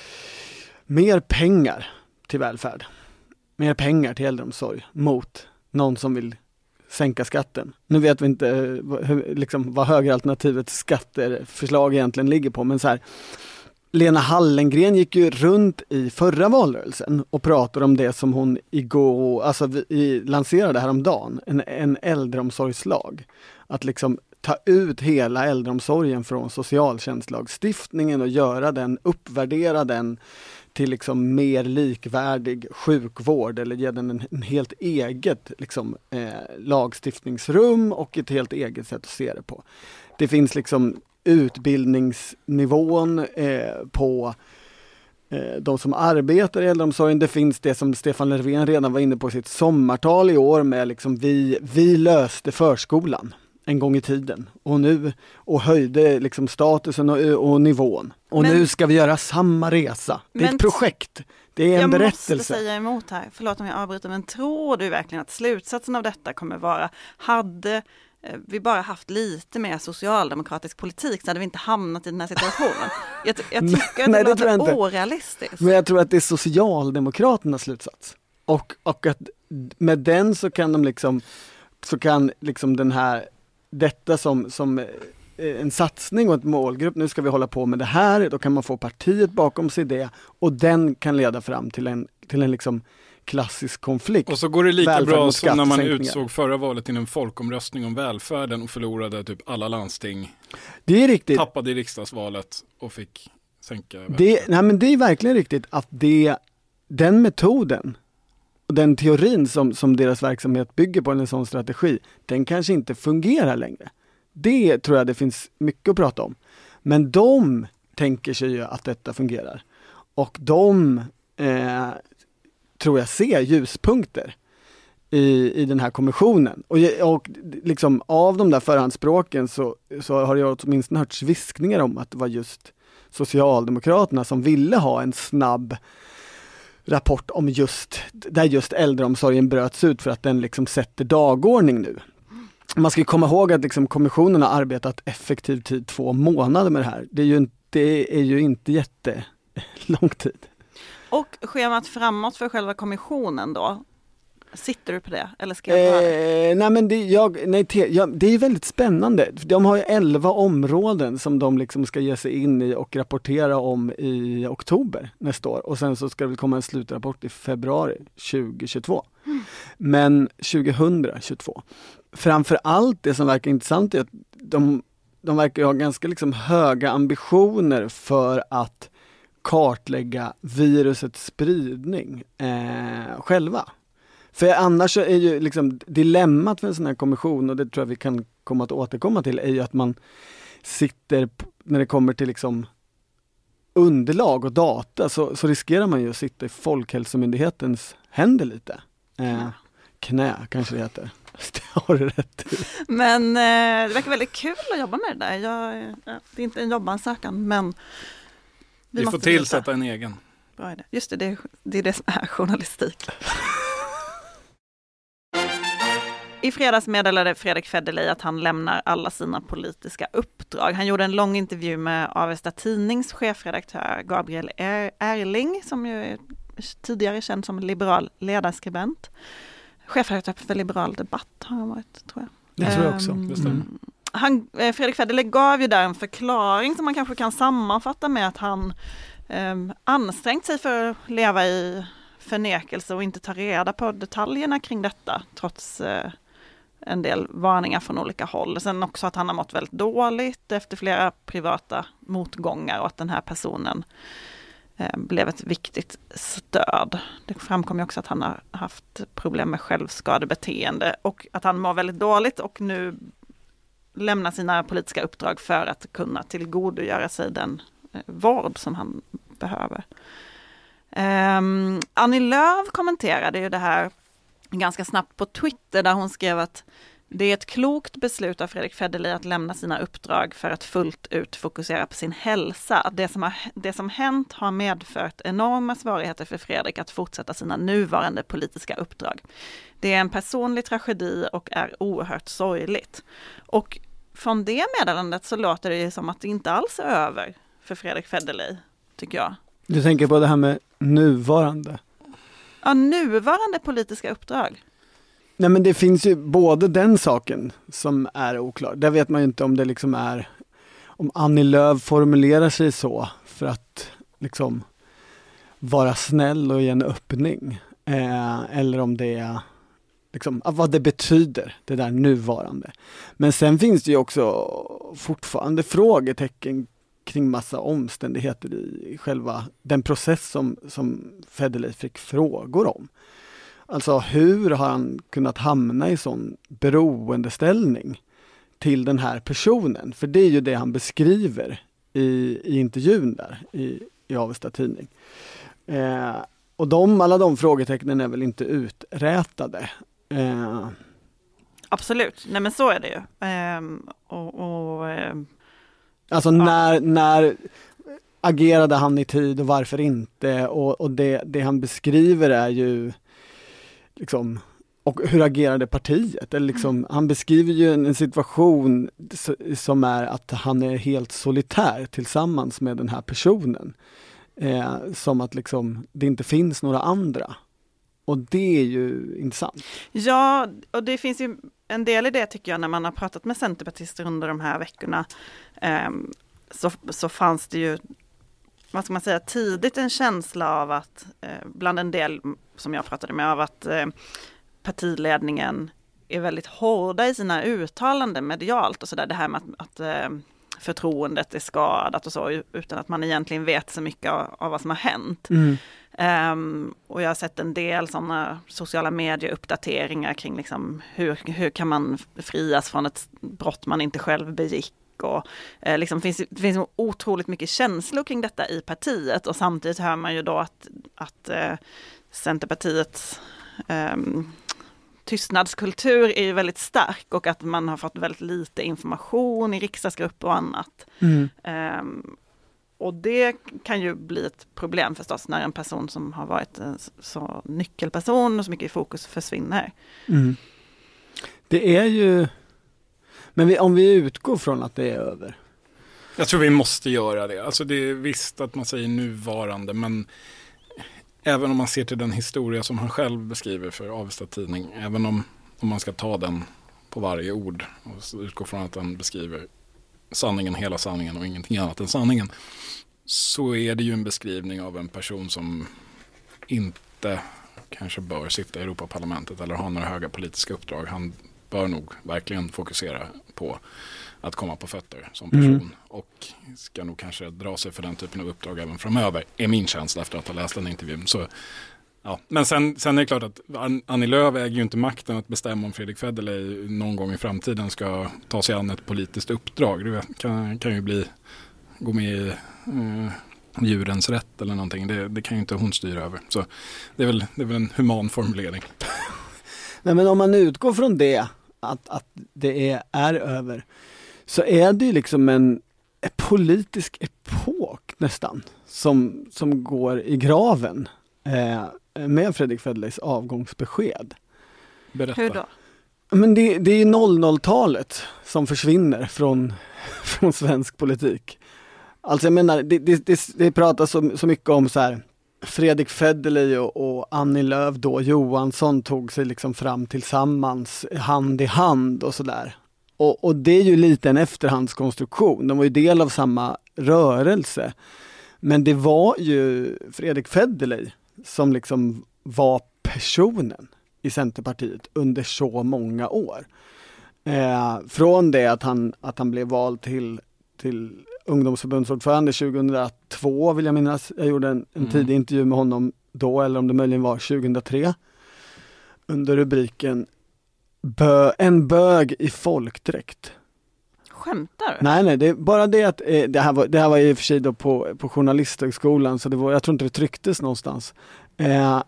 Mer pengar till välfärd. Mer pengar till äldreomsorg mot någon som vill sänka skatten. Nu vet vi inte hur, liksom, vad högeralternativets skatteförslag egentligen ligger på, men så här, Lena Hallengren gick ju runt i förra valrörelsen och pratade om det som hon igår, alltså i, lanserade häromdagen, en, en äldreomsorgslag. Att liksom ta ut hela äldreomsorgen från socialtjänstlagstiftningen och göra den, uppvärdera den till liksom mer likvärdig sjukvård, eller ge den en, en helt eget liksom, eh, lagstiftningsrum och ett helt eget sätt att se det på. Det finns liksom utbildningsnivån eh, på eh, de som arbetar i äldreomsorgen. Det finns det som Stefan Löfven redan var inne på i sitt sommartal i år med liksom vi, vi löste förskolan en gång i tiden och nu och höjde liksom statusen och, och nivån. Och men, nu ska vi göra samma resa. Det är men, ett projekt. Det är en jag berättelse. Jag måste säga emot här. Förlåt om jag avbryter, men tror du verkligen att slutsatsen av detta kommer vara, hade vi bara haft lite mer socialdemokratisk politik så hade vi inte hamnat i den här situationen. Jag, jag tycker Nej, att det, det låter orealistiskt. Men jag tror att det är Socialdemokraternas slutsats. Och, och att med den så kan de liksom så kan liksom den här detta som, som en satsning och ett målgrupp, nu ska vi hålla på med det här, då kan man få partiet bakom sig det, och den kan leda fram till en, till en liksom klassisk konflikt. Och så går det lika bra som när man utsåg förra valet till en folkomröstning om välfärden och förlorade typ alla landsting. Det är riktigt. Tappade i riksdagsvalet och fick sänka det, nej men det är verkligen riktigt att det, den metoden och den teorin som, som deras verksamhet bygger på, en sån strategi, den kanske inte fungerar längre. Det tror jag det finns mycket att prata om. Men de tänker sig ju att detta fungerar. Och de eh, tror jag ser ljuspunkter i, i den här kommissionen. Och, och liksom av de där förhandsspråken så, så har jag åtminstone hört viskningar om att det var just Socialdemokraterna som ville ha en snabb rapport om just, där just äldreomsorgen bröts ut för att den liksom sätter dagordning nu. Man ska komma ihåg att liksom kommissionen har arbetat effektiv tid två månader med det här. Det är ju inte, det är ju inte jättelång tid. Och schemat framåt för själva kommissionen då? Sitter du på det? Eller ska jag bara... eh, nej men det, jag, nej, te, jag, det är väldigt spännande. De har ju elva områden som de liksom ska ge sig in i och rapportera om i oktober nästa år. Och sen så ska det komma en slutrapport i februari tjugohundratjugotvå. Mm. Men tjugohundratjugotvå. Framför allt det som verkar intressant är att de, de verkar ha ganska liksom höga ambitioner för att kartlägga virusets spridning eh, själva. För annars är ju liksom dilemmat för en sån här kommission, och det tror jag vi kan komma att återkomma till, är ju att man sitter, när det kommer till liksom underlag och data, så, så riskerar man ju att sitta i Folkhälsomyndighetens händer lite. Eh, knä kanske det heter. Det har du rätt i. Men eh, det verkar väldigt kul att jobba med det där. Jag, ja, det är inte en jobbansökan, men vi, vi måste får tillsätta en egen. Bra idé. Just det, det är, det är det som är journalistik. I fredags meddelade Fredrik Federley att han lämnar alla sina politiska uppdrag. Han gjorde en lång intervju med Avesta Tidnings chefredaktör Gabriel Erling, som ju är tidigare känd som liberal ledarskribent. Chefredaktör för Liberal Debatt har han varit, tror jag. Det tror jag också. Um, han, Fredrik Federley gav ju där en förklaring som man kanske kan sammanfatta med att han um, ansträngt sig för att leva i förnekelse och inte ta reda på detaljerna kring detta, trots uh, en del varningar från olika håll. Sen också att han har mått väldigt dåligt efter flera privata motgångar och att den här personen eh, blev ett viktigt stöd. Det framkom ju också att han har haft problem med självskadebeteende och att han mår väldigt dåligt och nu lämnar sina politiska uppdrag för att kunna tillgodogöra sig den eh, vård som han behöver. Um, Annie Lööf kommenterade ju det här ganska snabbt på Twitter, där hon skrev att det är ett klokt beslut av Fredrik Federley att lämna sina uppdrag för att fullt ut fokusera på sin hälsa. Det som, har, det som hänt har medfört enorma svårigheter för Fredrik att fortsätta sina nuvarande politiska uppdrag. Det är en personlig tragedi och är oerhört sorgligt. Och från det meddelandet så låter det som att det inte alls är över för Fredrik Federley, tycker jag. Du tänker på det här med nuvarande? Ja, nuvarande politiska uppdrag. Nej, men det finns ju både den saken som är oklar. Där vet man ju inte om det liksom är, om Annie Lööf formulerar sig så för att liksom vara snäll och ge en öppning. Eh, eller om det är liksom, vad det betyder, det där nuvarande. Men sen finns det ju också fortfarande frågetecken kring massa omständigheter i själva den process som, som Federley fick frågor om. Alltså hur har han kunnat hamna i sån beroendeställning till den här personen? För det är ju det han beskriver i, i intervjun där i, i Avesta Tidning. Eh, och de, alla de frågetecknen är väl inte uträtade. Eh. Absolut, nej men så är det ju. Eh, och... och eh. Alltså ja. när, när agerade han i tid och varför inte? Och, och det, det han beskriver är ju liksom, och hur agerade partiet? Eller liksom, mm. Han beskriver ju en, en situation som är att han är helt solitär tillsammans med den här personen. Eh, som att liksom, det inte finns några andra. Och det är ju intressant. Ja, och det finns ju en del i det tycker jag när man har pratat med centerpartister under de här veckorna. Eh, så, så fanns det ju, vad ska man säga, tidigt en känsla av att, eh, bland en del som jag pratade med, av att eh, partiledningen är väldigt hårda i sina uttalanden medialt och sådär. Det här med att, att eh, förtroendet är skadat och så, utan att man egentligen vet så mycket av, av vad som har hänt. Mm. Um, och jag har sett en del sådana sociala medieuppdateringar kring liksom hur, hur kan man frias från ett brott man inte själv begick. Och, eh, liksom finns, det finns otroligt mycket känslor kring detta i partiet och samtidigt hör man ju då att, att eh, Centerpartiets eh, tystnadskultur är ju väldigt stark och att man har fått väldigt lite information i riksdagsgrupper och annat. Mm. Eh, och det kan ju bli ett problem förstås när en person som har varit en så nyckelperson och så mycket i fokus försvinner. Mm. Det är ju... Men vi, om vi utgår från att det är över. Jag tror vi måste göra det. Alltså det är visst att man säger nuvarande, men även om man ser till den historia som han själv beskriver för Avesta Tidning, även om, om man ska ta den på varje ord och utgå från att den beskriver sanningen, hela sanningen och ingenting annat än sanningen, så är det ju en beskrivning av en person som inte kanske bör sitta i Europaparlamentet eller ha några höga politiska uppdrag. Han bör nog verkligen fokusera på att komma på fötter som person mm. och ska nog kanske dra sig för den typen av uppdrag även framöver, är min känsla efter att ha läst den intervjun. Så, ja. Men sen, sen är det klart att Annie Lööf äger ju inte makten att bestämma om Fredrik Federley någon gång i framtiden ska ta sig an ett politiskt uppdrag. Det kan, kan ju bli gå med i uh, djurens rätt eller någonting. Det, det kan ju inte hon styra över. Så det är väl, det är väl en human formulering. Nej, men om man utgår från det, att, att det är, är över, så är det ju liksom en, en politisk epok nästan som, som går i graven eh, med Fredrik Federleys avgångsbesked. Berätta. Hur då? Men det, det är noll noll-talet som försvinner från, från svensk politik. Alltså jag menar, det, det, det, det pratas så, så mycket om så här, Fredrik Federley och, och Annie Lööf då, Johansson tog sig liksom fram tillsammans hand i hand och sådär. Och, och det är ju lite en efterhandskonstruktion. De var ju del av samma rörelse. Men det var ju Fredrik Federley som liksom var personen i Centerpartiet under så många år. Eh, från det att han, att han blev vald till, till ungdomsförbundsordförande tjugohundratvå vill jag minnas. Jag gjorde en, en mm. tidig intervju med honom då, eller om det möjligen var tjugohundratre. Under rubriken Bö, en bög i folkdräkt. Skämtar du? Nej, nej, det är bara det att eh, det, här var, det här var i och för sig då på, på journalisthögskolan, så det var, jag tror inte det trycktes någonstans. Eh,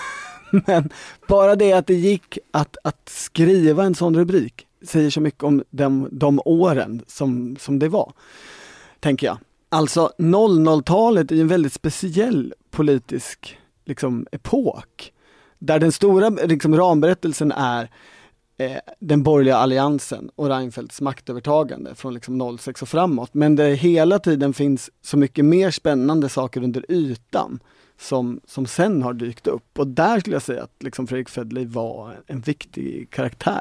men bara det att det gick att, att skriva en sån rubrik säger så mycket om de, de åren som, som det var, tänker jag. Alltså noll noll-talet är en väldigt speciell politisk liksom, epok. Där den stora liksom, ramberättelsen är eh, den borgerliga alliansen och Reinfeldts maktövertagande från liksom, noll sex och framåt. Men det hela tiden finns så mycket mer spännande saker under ytan som, som sen har dykt upp. Och där skulle jag säga att liksom, Fredrik Federley var en viktig karaktär.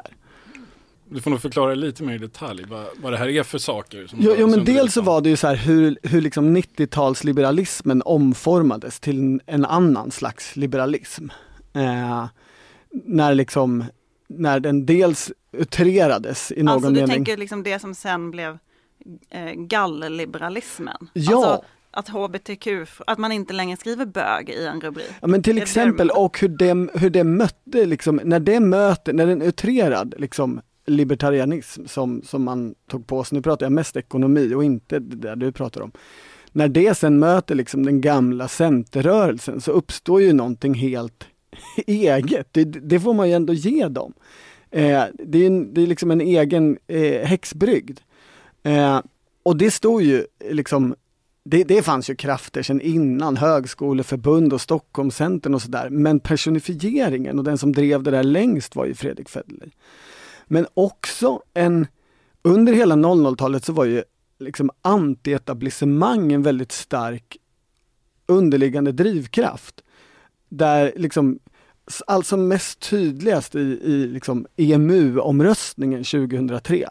Du får nog förklara lite mer i detalj vad, vad det här är för saker. Som jo, jo, men dels så var det ju så här hur, hur liksom nittiotalsliberalismen omformades till en annan slags liberalism. Eh, när liksom när den dels utrerades i någon alltså, mening. Alltså du tänker liksom det som sen blev eh, gallliberalismen? Ja. Alltså, att H B T Q, att man inte längre skriver bög i en rubrik. Ja, men till exempel, och hur det, hur det mötte, liksom, när det möter, när den utrerad liksom libertarianism som, som man tog på sig, nu pratar jag mest ekonomi och inte det där du pratar om. När det sen möter liksom den gamla centerrörelsen så uppstår ju någonting helt eget. Det, det får man ju ändå ge dem. Eh, det är, en, det är liksom en egen eh, häxbrygd. Eh, och det står ju liksom Det, det fanns ju krafter sedan innan, högskoleförbund och Stockholmscentern och sådär. Men personifieringen och den som drev det där längst var ju Fredrik Federley. Men också en, under hela noll noll-talet så var ju liksom anti-etablissemang en väldigt stark underliggande drivkraft. Där liksom, alltså mest tydligast i, i liksom E M U-omröstningen tjugohundratre.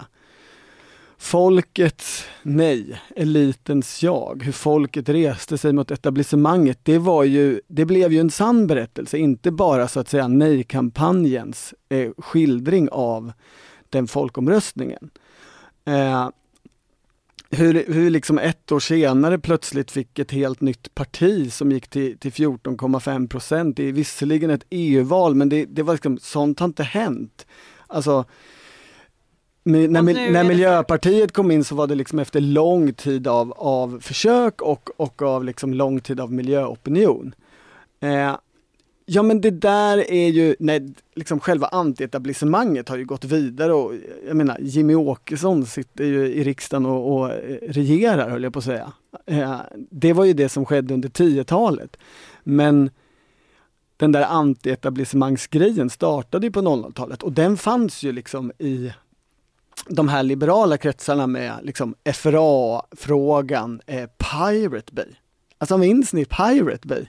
Folkets nej, elitens jag, hur folket reste sig mot etablissemanget, det var ju, det blev ju en sann berättelse, inte bara så att säga nej-kampanjens eh, skildring av den folkomröstningen. Eh, hur, hur liksom ett år senare plötsligt fick ett helt nytt parti som gick till, till fjorton komma fem procent. Det är visserligen ett E U-val, men det, det var liksom, sånt har inte hänt. Alltså När, när Miljöpartiet kom in så var det liksom efter lång tid av, av försök och, och av liksom lång tid av miljöopinion. Eh, ja men det där är ju, nej, liksom själva antietablissemanget har ju gått vidare och jag menar Jimmy Åkesson sitter ju i riksdagen och, och regerar, höll jag på att säga. Eh, det var ju det som skedde under tiotalet. Men den där antietablissemangsgrejen startade ju på noll noll-talet och den fanns ju liksom i de här liberala kretsarna med liksom F R A-frågan, eh, Pirate Bay. Alltså minns ni Pirate Bay?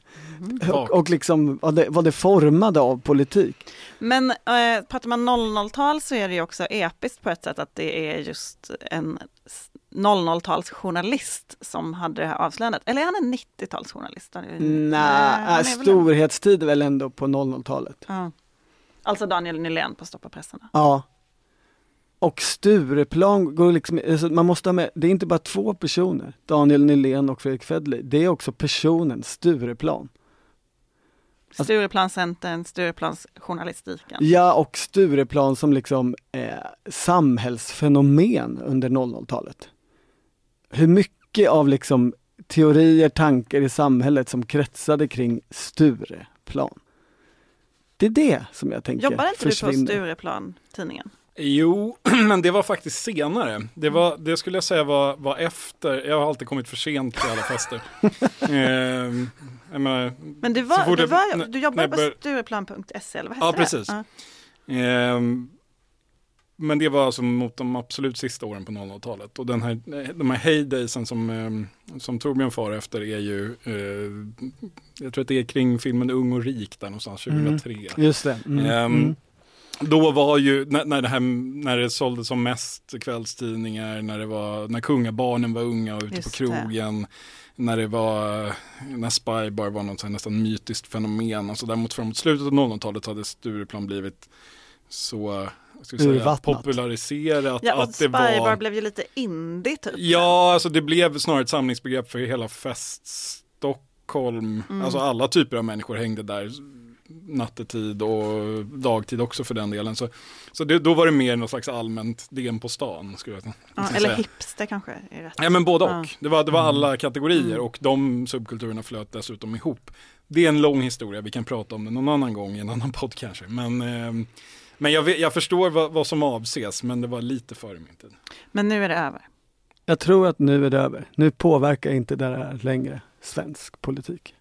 Mm. Och, och liksom vad det, vad det formade av politik. Men eh, pratar man noll noll-tal så är det ju också episkt på ett sätt att det är just en noll noll-talsjournalist som hade det här avslöjandet. Eller är han en nittio-talsjournalist? Nej, äh, storhetstid är väl ändå på noll noll-talet. Ja. Alltså Daniel Nylén på Stoppa pressarna. Ja. Och Stureplan går liksom, alltså man måste ha med, det är inte bara två personer, Daniel Nylén och Fredrik Federley, det är också personen Stureplan. Alltså, Stureplanscentern, Stureplansjournalistiken. Ja, och Stureplan som liksom eh, samhällsfenomen under noll noll-talet. Hur mycket av liksom teorier, tankar i samhället som kretsade kring Stureplan. Det är det som jag tänker Jobbar inte försvinner. du på Stureplan-tidningen? Jo, men det var faktiskt senare. Det, var, det skulle jag säga var, var efter. Jag har alltid kommit för sent till alla fester. eh, jag menar, men det var, det var, det, du jobbade på bör... Stureplan punkt se, eller vad hette ja, det? Precis. Ja, precis. Eh, men det var alltså mot de absolut sista åren på noll noll-talet. Och den här, de här hejdaysen som, eh, som Torbjörn far efter är ju, eh, jag tror att det är kring filmen Ung och rik där någonstans, tjugohundratre. Mm, just det. Mm, eh, mm. Då var ju, när, när, det här, när det såldes som mest kvällstidningar, när det var, när kungabarnen var unga och ute just på krogen, det. när det var, när Spybar var något så här nästan mytiskt fenomen. Alltså däremot framåt slutet av noll noll-talet hade Stureplan blivit så, ska vi säga, populariserat. Ja, och att det Spybar var, blev ju lite indie typ. Ja, alltså det blev snarare ett samlingsbegrepp för hela fest Stockholm. Mm. Alltså alla typer av människor hängde där. Nattetid och dagtid också för den delen. Så, så det, då var det mer något slags allmänt D M på stan. Skulle jag, ja, ska eller säga. hipster kanske är rätt. Ja, men både och. Ja. Det var, det var alla kategorier mm. och de subkulturerna flöt dessutom ihop. Det är en lång historia, vi kan prata om det någon annan gång i en annan podd kanske. Men, eh, men jag, jag förstår vad, vad som avses, men det var lite före min tid. Men nu är det över. Jag tror att nu är det över. Nu påverkar inte det här längre svensk politik.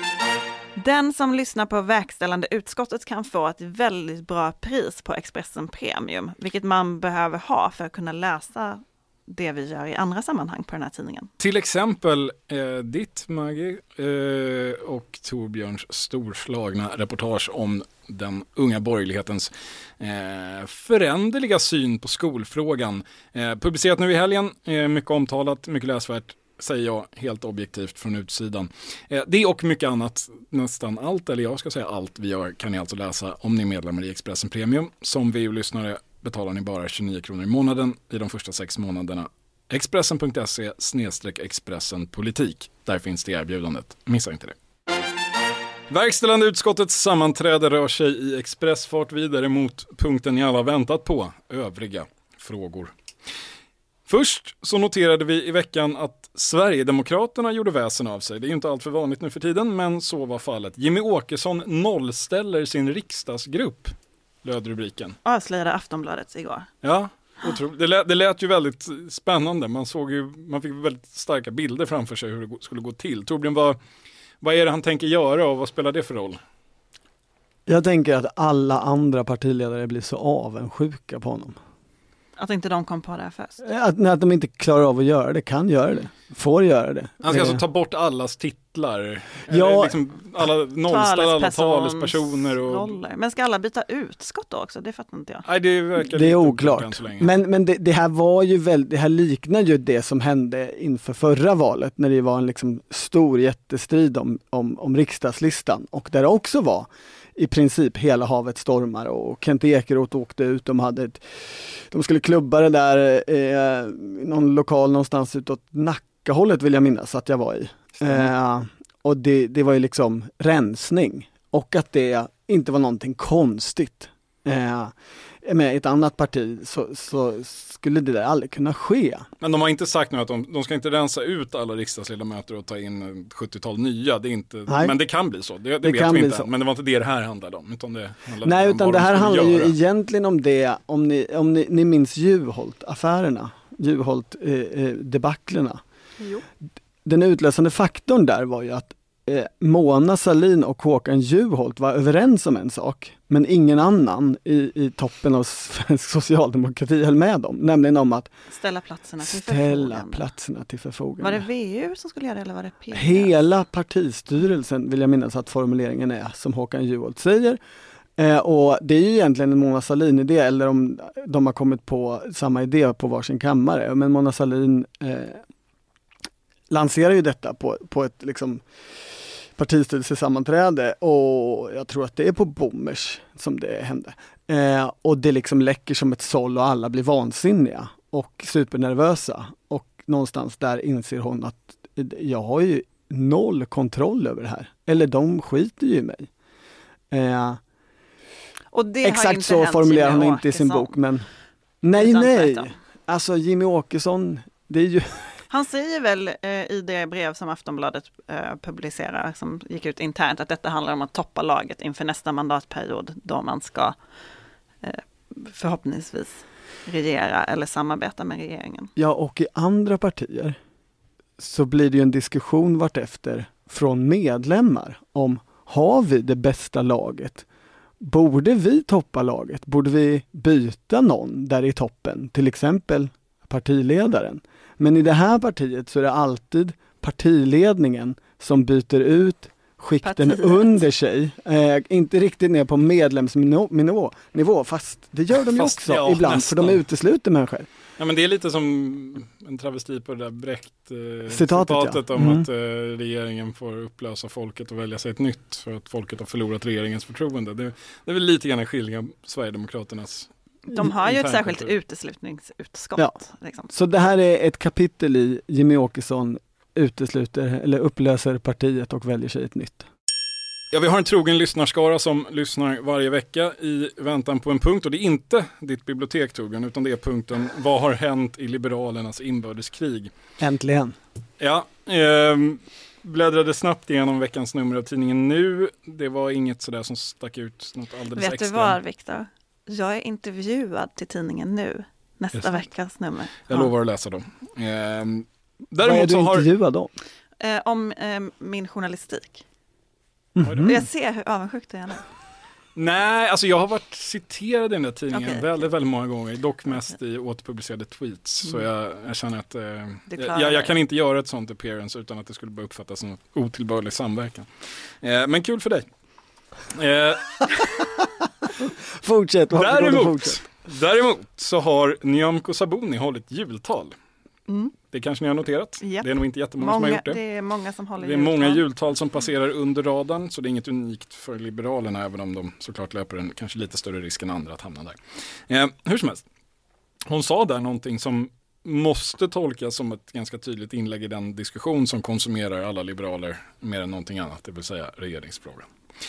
Den som lyssnar på verkställande utskottet kan få ett väldigt bra pris på Expressen Premium, vilket man behöver ha för att kunna läsa det vi gör i andra sammanhang på den här tidningen. Till exempel eh, ditt, Maggie, eh, och Torbjörns storslagna reportage om den unga borgerlighetens eh, föränderliga syn på skolfrågan. Eh, publicerat nu i helgen, eh, mycket omtalat, mycket läsvärt. Säger jag helt objektivt från utsidan. Eh, det och mycket annat, nästan allt, eller jag ska säga allt vi gör, kan ni alltså läsa om ni är medlemmar i Expressen Premium. Som V U-lyssnare betalar ni bara tjugonio kronor i månaden i de första sex månaderna. Expressen punkt se snedstreck Expressen politik. Där finns det erbjudandet. Missa inte det. Verkställande utskottets sammanträde rör sig i expressfart vidare mot punkten ni alla har väntat på. Övriga frågor. Först så noterade vi i veckan att Sverigedemokraterna gjorde väsen av sig. Det är ju inte allt för vanligt nu för tiden, men så var fallet. Jimmy Åkesson nollställer sin riksdagsgrupp, löd rubriken. Avslöjade Aftonbladet igår. Ja, otroligt. Det lät, det lät ju väldigt spännande. Man såg ju, man fick väldigt starka bilder framför sig hur det skulle gå till. Torbjörn, vad, vad är det han tänker göra och vad spelar det för roll? Jag tänker att alla andra partiledare blir så avundsjuka på honom. Att inte de kom på det här först. Att, att de inte klarar av att göra det, kan göra det, får göra det. Han ska alltså ta bort allas titlar. Ja, liksom alla nollställa alla talespersoner. Och... roller. Men ska alla byta utskott då också? Det fattar inte jag. Nej, det verkar det är oklart. oklart. Men, men det, det här var ju väldigt, det här liknar ju det som hände inför förra valet. När det var en liksom stor jättestrid om, om, om riksdagslistan. Och där det också var i princip hela havet stormar och Kent Ekeroth åkte ut. De, hade ett, de skulle klubba det där eh, någon lokal någonstans utåt Nackahållet vill jag minnas att jag var i. Eh, och det, det var ju liksom rensning. Och att det inte var någonting konstigt. Eh, med ett annat parti så, så skulle det där aldrig kunna ske. Men de har inte sagt nu att de, de ska inte rensa ut alla riksdagsledamöter och ta in sjuttiotal nya. Det är inte, men det kan bli så. Det, det, det vet vi inte. Så. Men det var inte det det här handlade om. Utan det Nej, om utan det här de handlar göra. ju egentligen om det, om ni, om ni, ni minns Juholt-affärerna, Juholt-debaclerna. Eh, eh, den utlösande faktorn där var ju att eh, Mona Sahlin och Håkan Juholt var överens om en sak, men ingen annan i, i toppen av svensk socialdemokrati höll med dem, nämligen om att ställa platserna till ställa förfogande. platserna till förfogande. Var det V U som skulle göra det eller var det P D? Hela partistyrelsen vill jag minnas att formuleringen är som Håkan Juholt säger. Eh, och det är ju egentligen en Mona Sahlin-idé, eller om de har kommit på samma idé på varsin kammare. Men Mona Sahlin eh, lanserar ju detta på, på ett liksom partistyrelsesammanträde, och jag tror att det är på Bommers som det hände. Eh, och det liksom läcker som ett såll och alla blir vansinniga och supernervösa. Och någonstans där inser hon att jag har ju noll kontroll över det här. Eller de skiter ju i mig. Eh, och det exakt har inte så formulerar hon Jimmy inte i sin Åkesson. bok, men nej, Utan nej. tvärtom. Alltså Jimmy Åkesson, det är ju... Han säger väl eh, i det brev som Aftonbladet eh, publicerar, som gick ut internt, att detta handlar om att toppa laget inför nästa mandatperiod, då man ska eh, förhoppningsvis regera eller samarbeta med regeringen. Ja, och i andra partier så blir det ju en diskussion vartefter från medlemmar om, har vi det bästa laget? Borde vi toppa laget? Borde vi byta någon där i toppen? Till exempel partiledaren. Men i det här partiet så är det alltid partiledningen som byter ut skikten Partiet. under sig. Eh, inte riktigt ner på medlemsnivå, nivå, fast det gör de ju Fast, också ja, ibland, nästan. för de utesluter människor. Ja, men det är lite som en travesti på det där Brecht eh, Citatet, citatet ja. om Mm. att eh, regeringen får upplösa folket och välja sig ett nytt för att folket har förlorat regeringens förtroende. Det, det är väl lite grann en skildring av Sverigedemokraternas. De har ju ett internkultur. särskilt uteslutningsutskott. Ja. Liksom. Så det här är ett kapitel i Jimmy Åkesson utesluter eller upplöser partiet och väljer sig ett nytt. Ja, vi har en trogen lyssnarskara som lyssnar varje vecka i väntan på en punkt, och det är inte ditt bibliotek, Torbjörn, utan det är punkten vad har hänt i Liberalernas inbördeskrig. Äntligen. Ja, eh, bläddrade snabbt igenom veckans nummer av tidningen Nu. Det var inget sådär som stack ut något alldeles Vet extra. du vad, Viktor? Jag är intervjuad till tidningen Nu nästa Just det. veckas nummer. Jag Ja. lovar att läsa dem. Eh, Vad är däremot du så har... intervjuad om? Eh, om eh, min journalistik. Mhm. Jag ser hur avundsjuk du är nu. Nej, alltså jag har varit citerad i den där tidningen Okej, väldigt, okej. väldigt många gånger. Dock mest i återpublicerade tweets. Mm. Så jag, jag känner att eh, Du jag, klarar jag, jag dig. kan inte göra ett sånt appearance utan att det skulle bara uppfattas som otillbörlig samverkan. Eh, men kul för dig. Eh, Fortsätt. Varsågod och däremot, fortsätt. däremot så har Nyamko Sabuni hållit jultal. Mm. Det kanske ni har noterat. Japp. Det är nog inte jättemånga som har Många, gjort det. det är många som håller Det är många jultal. jultal som passerar under radarn, så det är inget unikt för Liberalerna, även om de såklart löper en kanske lite större risk än andra att hamna där. Eh, hur som helst, hon sa där någonting som måste tolkas som ett ganska tydligt inlägg i den diskussion som konsumerar alla liberaler mer än någonting annat, det vill säga regeringsfrågan.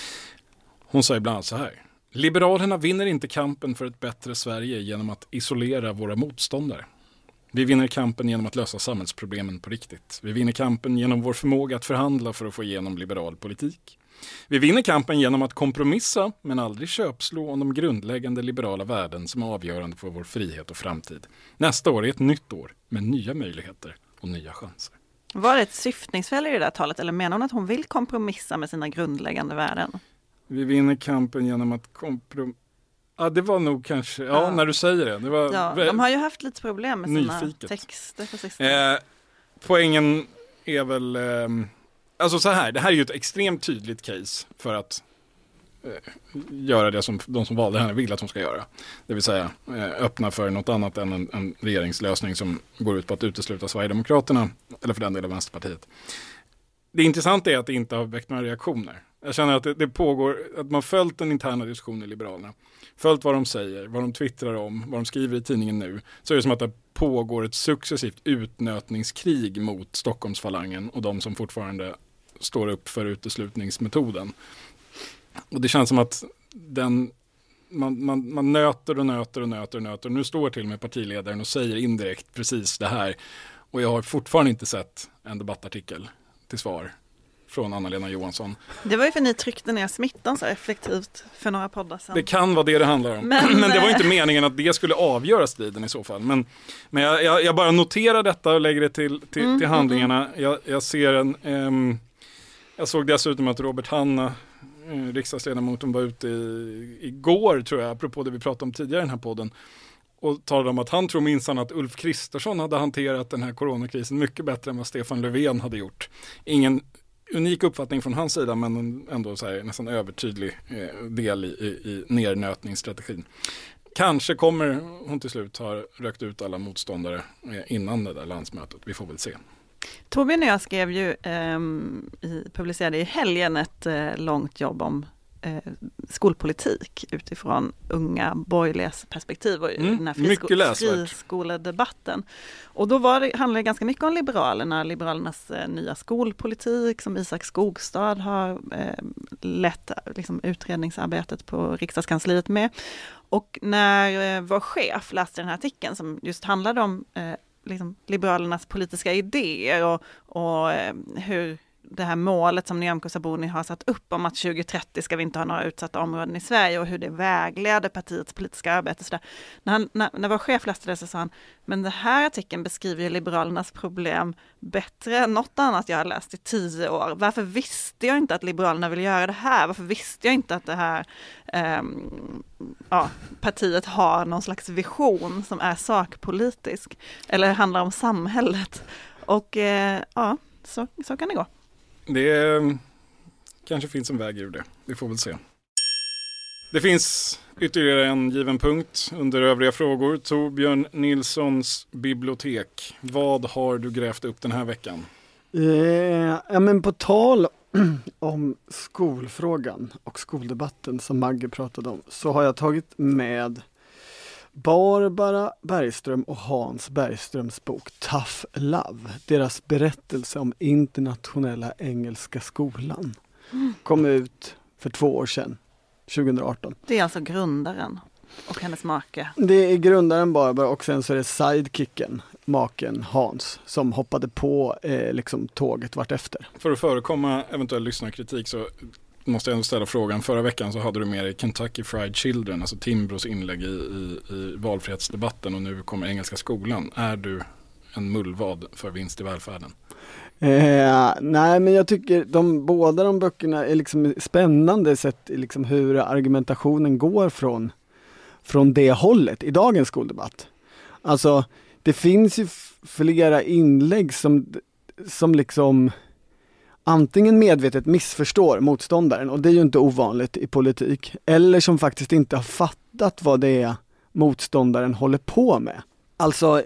Hon säger bland annat så här: Liberalerna vinner inte kampen för ett bättre Sverige genom att isolera våra motståndare. Vi vinner kampen genom att lösa samhällsproblemen på riktigt. Vi vinner kampen genom vår förmåga att förhandla för att få igenom liberal politik. Vi vinner kampen genom att kompromissa men aldrig köpslå om de grundläggande liberala värden som är avgörande för vår frihet och framtid. Nästa år är ett nytt år med nya möjligheter och nya chanser. Var det ett syftningsfälle i det där talet, eller menar hon att hon vill kompromissa med sina grundläggande värden? Vi vinner kampen genom att kompromissa. Ja, det var nog kanske, ja, Ja. när du säger det. det var Ja, de har ju haft lite problem med sina Nyfiket. texter på sistone. Eh, poängen är väl, eh, alltså så här, det här är ju ett extremt tydligt case för att eh, göra det som de som valde henne vill att hon ska göra. Det vill säga eh, öppna för något annat än en, en regeringslösning som går ut på att utesluta Sverigedemokraterna, eller för den delen Vänsterpartiet. Det intressanta är att det inte har väckt några reaktioner. Jag känner att det, det pågår, att man följt den interna diskussionen i Liberalerna, följt vad de säger, vad de twittrar om, vad de skriver i tidningen Nu, så är det som att det pågår ett successivt utnötningskrig mot Stockholmsfalangen och de som fortfarande står upp för uteslutningsmetoden. Och det känns som att den, man, man, man nöter och nöter och nöter och nöter. Nu står till med partiledaren och säger indirekt precis det här. Och jag har fortfarande inte sett en debattartikel till svar från Anna-Lena Johansson. Det var ju för ni tryckte ner smittan så effektivt för några poddar sedan. Det kan vara det det handlar om. Men, Men det var eh, inte meningen att det skulle avgöra striden i så fall. Men, men jag, jag, jag bara noterar detta och lägger det till, till, Mm, till handlingarna. Jag, jag ser en... ehm, Jag såg dessutom att Robert Hanna, riksdagsledamoten, var ute i, igår tror jag, apropå det vi pratade om tidigare i den här podden, och talade om att han tror minsann att Ulf Kristersson hade hanterat den här coronakrisen mycket bättre än vad Stefan Löfven hade gjort. Ingen unik uppfattning från hans sida, men ändå så här, nästan övertydlig eh, del i, i, i nernötningsstrategin. Kanske kommer hon till slut ha rökt ut alla motståndare eh, innan det där landsmötet. Vi får väl se. Torbjörn och jag skrev ju, eh, i, publicerade i helgen ett eh, långt jobb om eh, skolpolitik utifrån unga borgerligas perspektiv och mm, den här frisko- friskoledebatten. Och då var det, handlade det ganska mycket om Liberalerna, Liberalernas eh, nya skolpolitik som Isak Skogstad har eh, lett liksom, utredningsarbetet på riksdagskansliet med. Och när eh, vår chef läste den här artikeln som just handlade om eh, liksom Liberalernas politiska idéer och, och eh, hur det här målet som Nyamko Sabuni har satt upp om att tjugo trettio ska vi inte ha några utsatta områden i Sverige och hur det vägleder partiets politiska arbete. Så där. När, han, när, när vår chef läste det så sa han, men den här artikeln beskriver ju Liberalernas problem bättre än något annat jag har läst i tio år. Varför visste jag inte att Liberalerna vill göra det här? Varför visste jag inte att det här um, ja, partiet har någon slags vision som är sakpolitisk eller handlar om samhället? Och uh, ja, så, så kan det gå. Det kanske finns en väg ur det. Vi får väl se. Det finns ytterligare en given punkt under övriga frågor. Torbjörn Nilssons bibliotek. Vad har du grävt upp den här veckan? Eh, ja, men på tal om skolfrågan och skoldebatten som Maggie pratade om, så har jag tagit med Barbara Bergström och Hans Bergströms bok Tough Love. Deras berättelse om internationella engelska skolan. Mm. Kom ut för två år sedan, tjugo arton. Det är alltså grundaren och hennes make. Det är grundaren Barbara och sen så är det sidekicken, maken Hans, som hoppade på eh, liksom tåget vart efter. För att förekomma eventuell lyssnarkritik så måste jag ändå ställa frågan. Förra veckan så hade du med dig Kentucky Fried Children, alltså Timbros inlägg i, i, i valfrihetsdebatten, och nu kommer engelska skolan. Är du en mullvad för vinst i välfärden? Eh, nej, men jag tycker de båda de böckerna är liksom spännande sett liksom hur argumentationen går från, från det hållet i dagens skoldebatt. Alltså, det finns ju f- flera inlägg som, som liksom antingen medvetet missförstår motståndaren, och det är ju inte ovanligt i politik, eller som faktiskt inte har fattat vad det är motståndaren håller på med. Alltså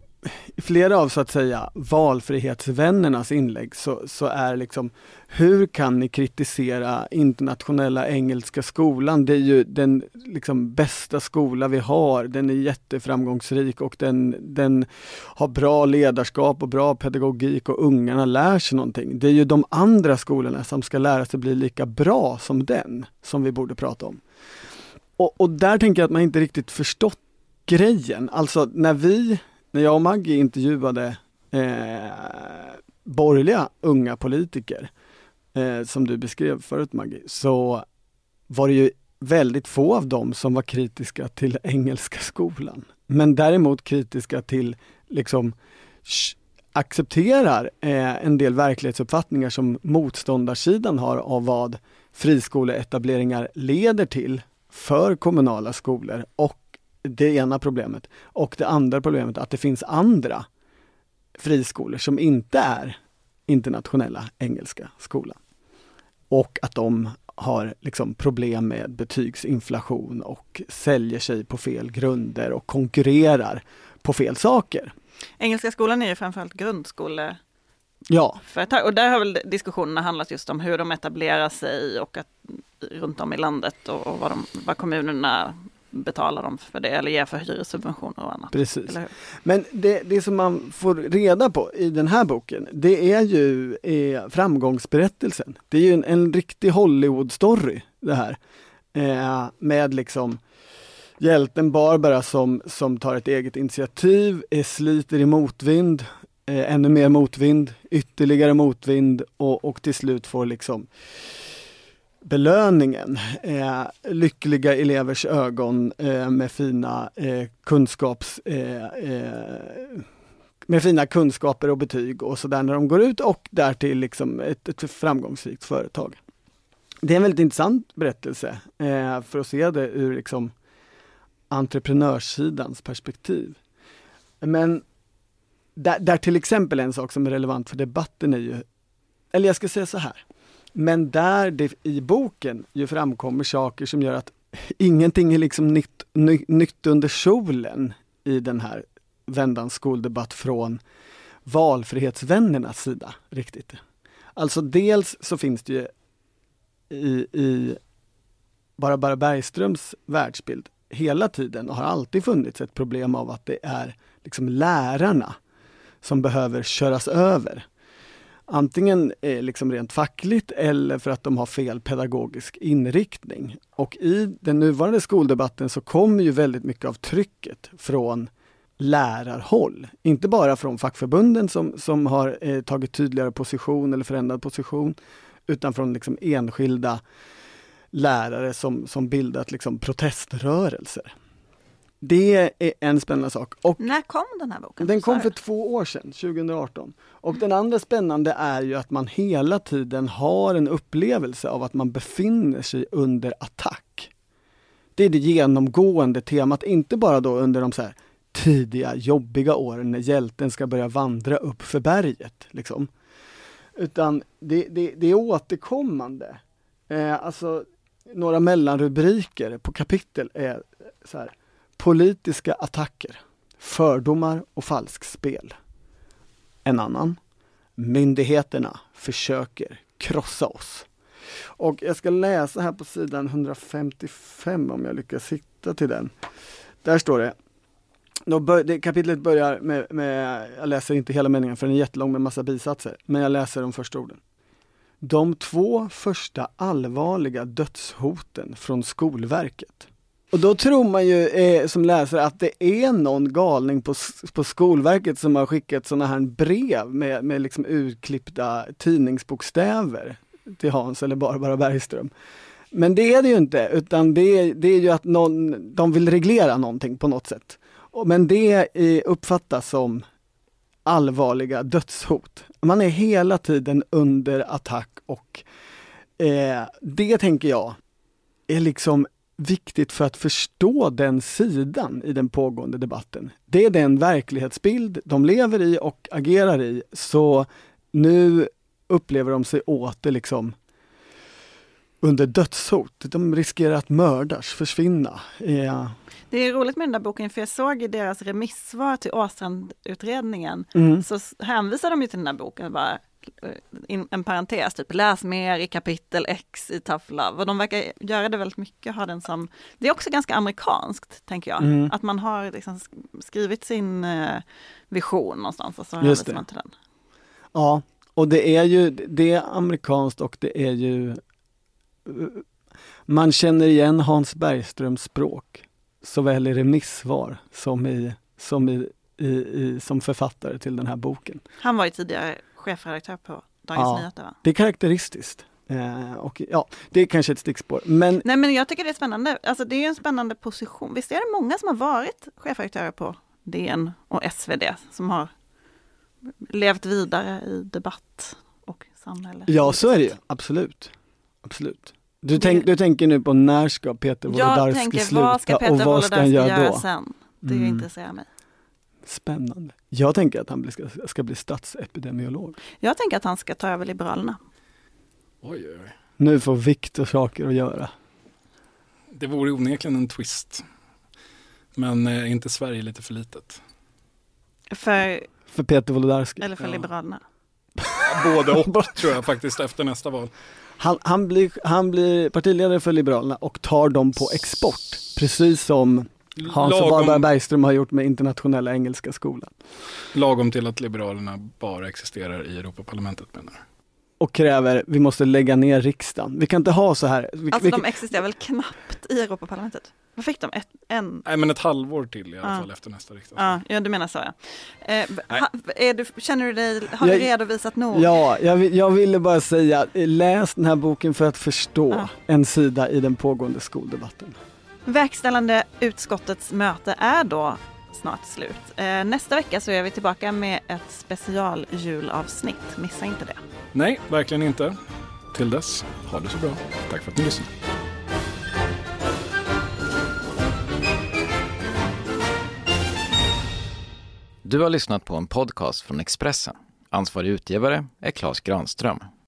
i flera av så att säga valfrihetsvännernas inlägg så, så är liksom, hur kan ni kritisera internationella engelska skolan? Det är ju den liksom bästa skola vi har, den är jätteframgångsrik och den, den har bra ledarskap och bra pedagogik och ungarna lär sig någonting. Det är ju de andra skolorna som ska lära sig bli lika bra som den som vi borde prata om. Och, och där tänker jag att man inte riktigt förstått grejen. Alltså när vi När jag och Maggie intervjuade eh, borgerliga unga politiker, eh, som du beskrev förut Maggie, så var det ju väldigt få av dem som var kritiska till engelska skolan. Men däremot kritiska till, liksom, sh- accepterar eh, en del verklighetsuppfattningar som motståndarsidan har av vad friskoleetableringar leder till för kommunala skolor, och det ena problemet. Och det andra problemet är att det finns andra friskolor som inte är internationella engelska skolan. Och att de har liksom problem med betygsinflation och säljer sig på fel grunder och konkurrerar på fel saker. Engelska skolan är ju framförallt grundskole. Ja. Företag. Och där har väl diskussionerna handlat just om hur de etablerar sig och att runt om i landet och, och vad, de, vad kommunerna betalar dem för det eller ger för hyressubventioner och annat. Precis. Men det, det som man får reda på i den här boken, det är ju eh, framgångsberättelsen. Det är ju en, en riktig Hollywood-story det här. Eh, med liksom hjälten Barbara som, som tar ett eget initiativ, eh, sliter i motvind, eh, ännu mer motvind, ytterligare motvind och, och till slut får liksom belöningen, eh, lyckliga elevers ögon eh, med fina eh, kunskaps eh, eh, med fina kunskaper och betyg och sådär när de går ut och därtill liksom ett, ett framgångsrikt företag. Det är en väldigt intressant berättelse eh, för att se det ur liksom entreprenörssidans perspektiv. Men där, där till exempel en sak som är relevant för debatten är ju, eller jag ska säga så här, men där det i boken ju framkommer saker som gör att ingenting är liksom nytt, ny, nytt under solen i den här vändans skoldebatt från valfrihetsvännernas sida riktigt. Alltså dels så finns det ju i, i Barbara Bergströms världsbild hela tiden och har alltid funnits ett problem av att det är liksom lärarna som behöver köras över. Antingen eh, liksom rent fackligt eller för att de har fel pedagogisk inriktning. Och i den nuvarande skoldebatten så kommer ju väldigt mycket av trycket från lärarhåll. Inte bara från fackförbunden som, som har eh, tagit tydligare position eller förändrad position, utan från liksom enskilda lärare som, som bildat liksom proteströrelser. Det är en spännande sak. Och när kom den här boken? Den kom för två år sedan, tjugo arton. Och den andra spännande är ju att man hela tiden har en upplevelse av att man befinner sig under attack. Det är det genomgående temat, inte bara då under de så här tidiga, jobbiga åren när hjälten ska börja vandra upp för berget. Liksom. Utan det, det, det är återkommande. Eh, alltså, några mellanrubriker på kapitel är så här: politiska attacker, fördomar och falskspel. En annan: myndigheterna försöker krossa oss. Och jag ska läsa här på sidan hundrafemtiofem om jag lyckas hitta till den. Där står det: Då bör, det kapitlet börjar med, med, jag läser inte hela meningen för den är jättelång med massa bisatser, men jag läser de första orden. De två första allvarliga dödshoten från Skolverket. Och då tror man ju eh, som läsare att det är någon galning på, på Skolverket som har skickat sådana här brev med, med liksom utklippta tidningsbokstäver till Hans eller Barbara Bergström. Men det är det ju inte, utan det, det är ju att någon, de vill reglera någonting på något sätt. Men det uppfattas som allvarliga dödshot. Man är hela tiden under attack och eh, det tänker jag är liksom viktigt för att förstå den sidan i den pågående debatten. Det är den verklighetsbild de lever i och agerar i, så nu upplever de sig åter liksom under dödshot. De riskerar att mördas, försvinna. Ja. Det är roligt med den där boken, för jag såg i deras remissvar till Åstrand-utredningen Mm. så hänvisar de ju till den här boken, bara en parentes, typ läs mer i kapitel X i Tough Love. Och de verkar göra det väldigt mycket, ha den som, det är också ganska amerikanskt, tänker jag. Mm. Att man har liksom skrivit sin vision någonstans och så hänvisar man till den. Ja, och det är ju, det är amerikanskt och det är ju, man känner igen Hans Bergströms språk såväl i remissvar som i, som i, i, i som författare till den här boken. Han var ju tidigare chefredaktör på Dagens Ja, Nyheter, va? det är karaktäristiskt. Eh, och ja, det är kanske ett stickspår. Men Nej, men jag tycker det är spännande. Alltså det är ju en spännande position. Visst är det många som har varit chefredaktörer på D N och S V D som har levt vidare i debatt och samhälle? ja, så är det ju. Absolut. Absolut. Du, Det- tänk, du tänker nu på när ska Peter Jag Wolodarski tänker, sluta vad ska Peter och vad ska han Wolodarski göra göra då? sen? Det Mm. intresserar mig. Spännande. Jag tänker att han blir, ska, ska bli statsepidemiolog. Jag tänker att han ska ta över Liberalerna. Oj, oj, oj. Nu får Viktor saker att göra. Det vore onekligen en twist. Men eh, inte Sverige lite för litet? För, För Peter Wolodarski. eller för Ja. Liberalerna. Både och tror jag faktiskt efter nästa val. Han, han, blir, han blir partiledare för Liberalerna och tar dem på export. Precis som Hans och Barbara Lagom, Bergström har gjort med internationella engelska skolan. lagom till att Liberalerna bara existerar i Europaparlamentet, menar jag. Och kräver, vi måste lägga ner riksdagen. Vi kan inte ha så här. Vi, Alltså vi, de existerar väl knappt i Europaparlamentet? Vad fick de? Ett, en? Nej, men ett halvår till i alla Ja. fall efter nästa riksdag. Ja, ja, du menar så, ja. Eh, Nej. ha, är du, känner du dig, har du Jag- redovisat nog? ja, jag, vill- jag ville bara säga, läs den här boken för att förstå Ja. en sida i den pågående skoldebatten. Verkställande utskottets möte är då snart slut. Eh, nästa vecka så är vi tillbaka med ett specialjulavsnitt. Missa inte det. Nej, verkligen inte. Till dess, ha det så bra. Tack för att ni lyssnade. Du har lyssnat på en podcast från Expressen. Ansvarig utgivare är Claes Granström.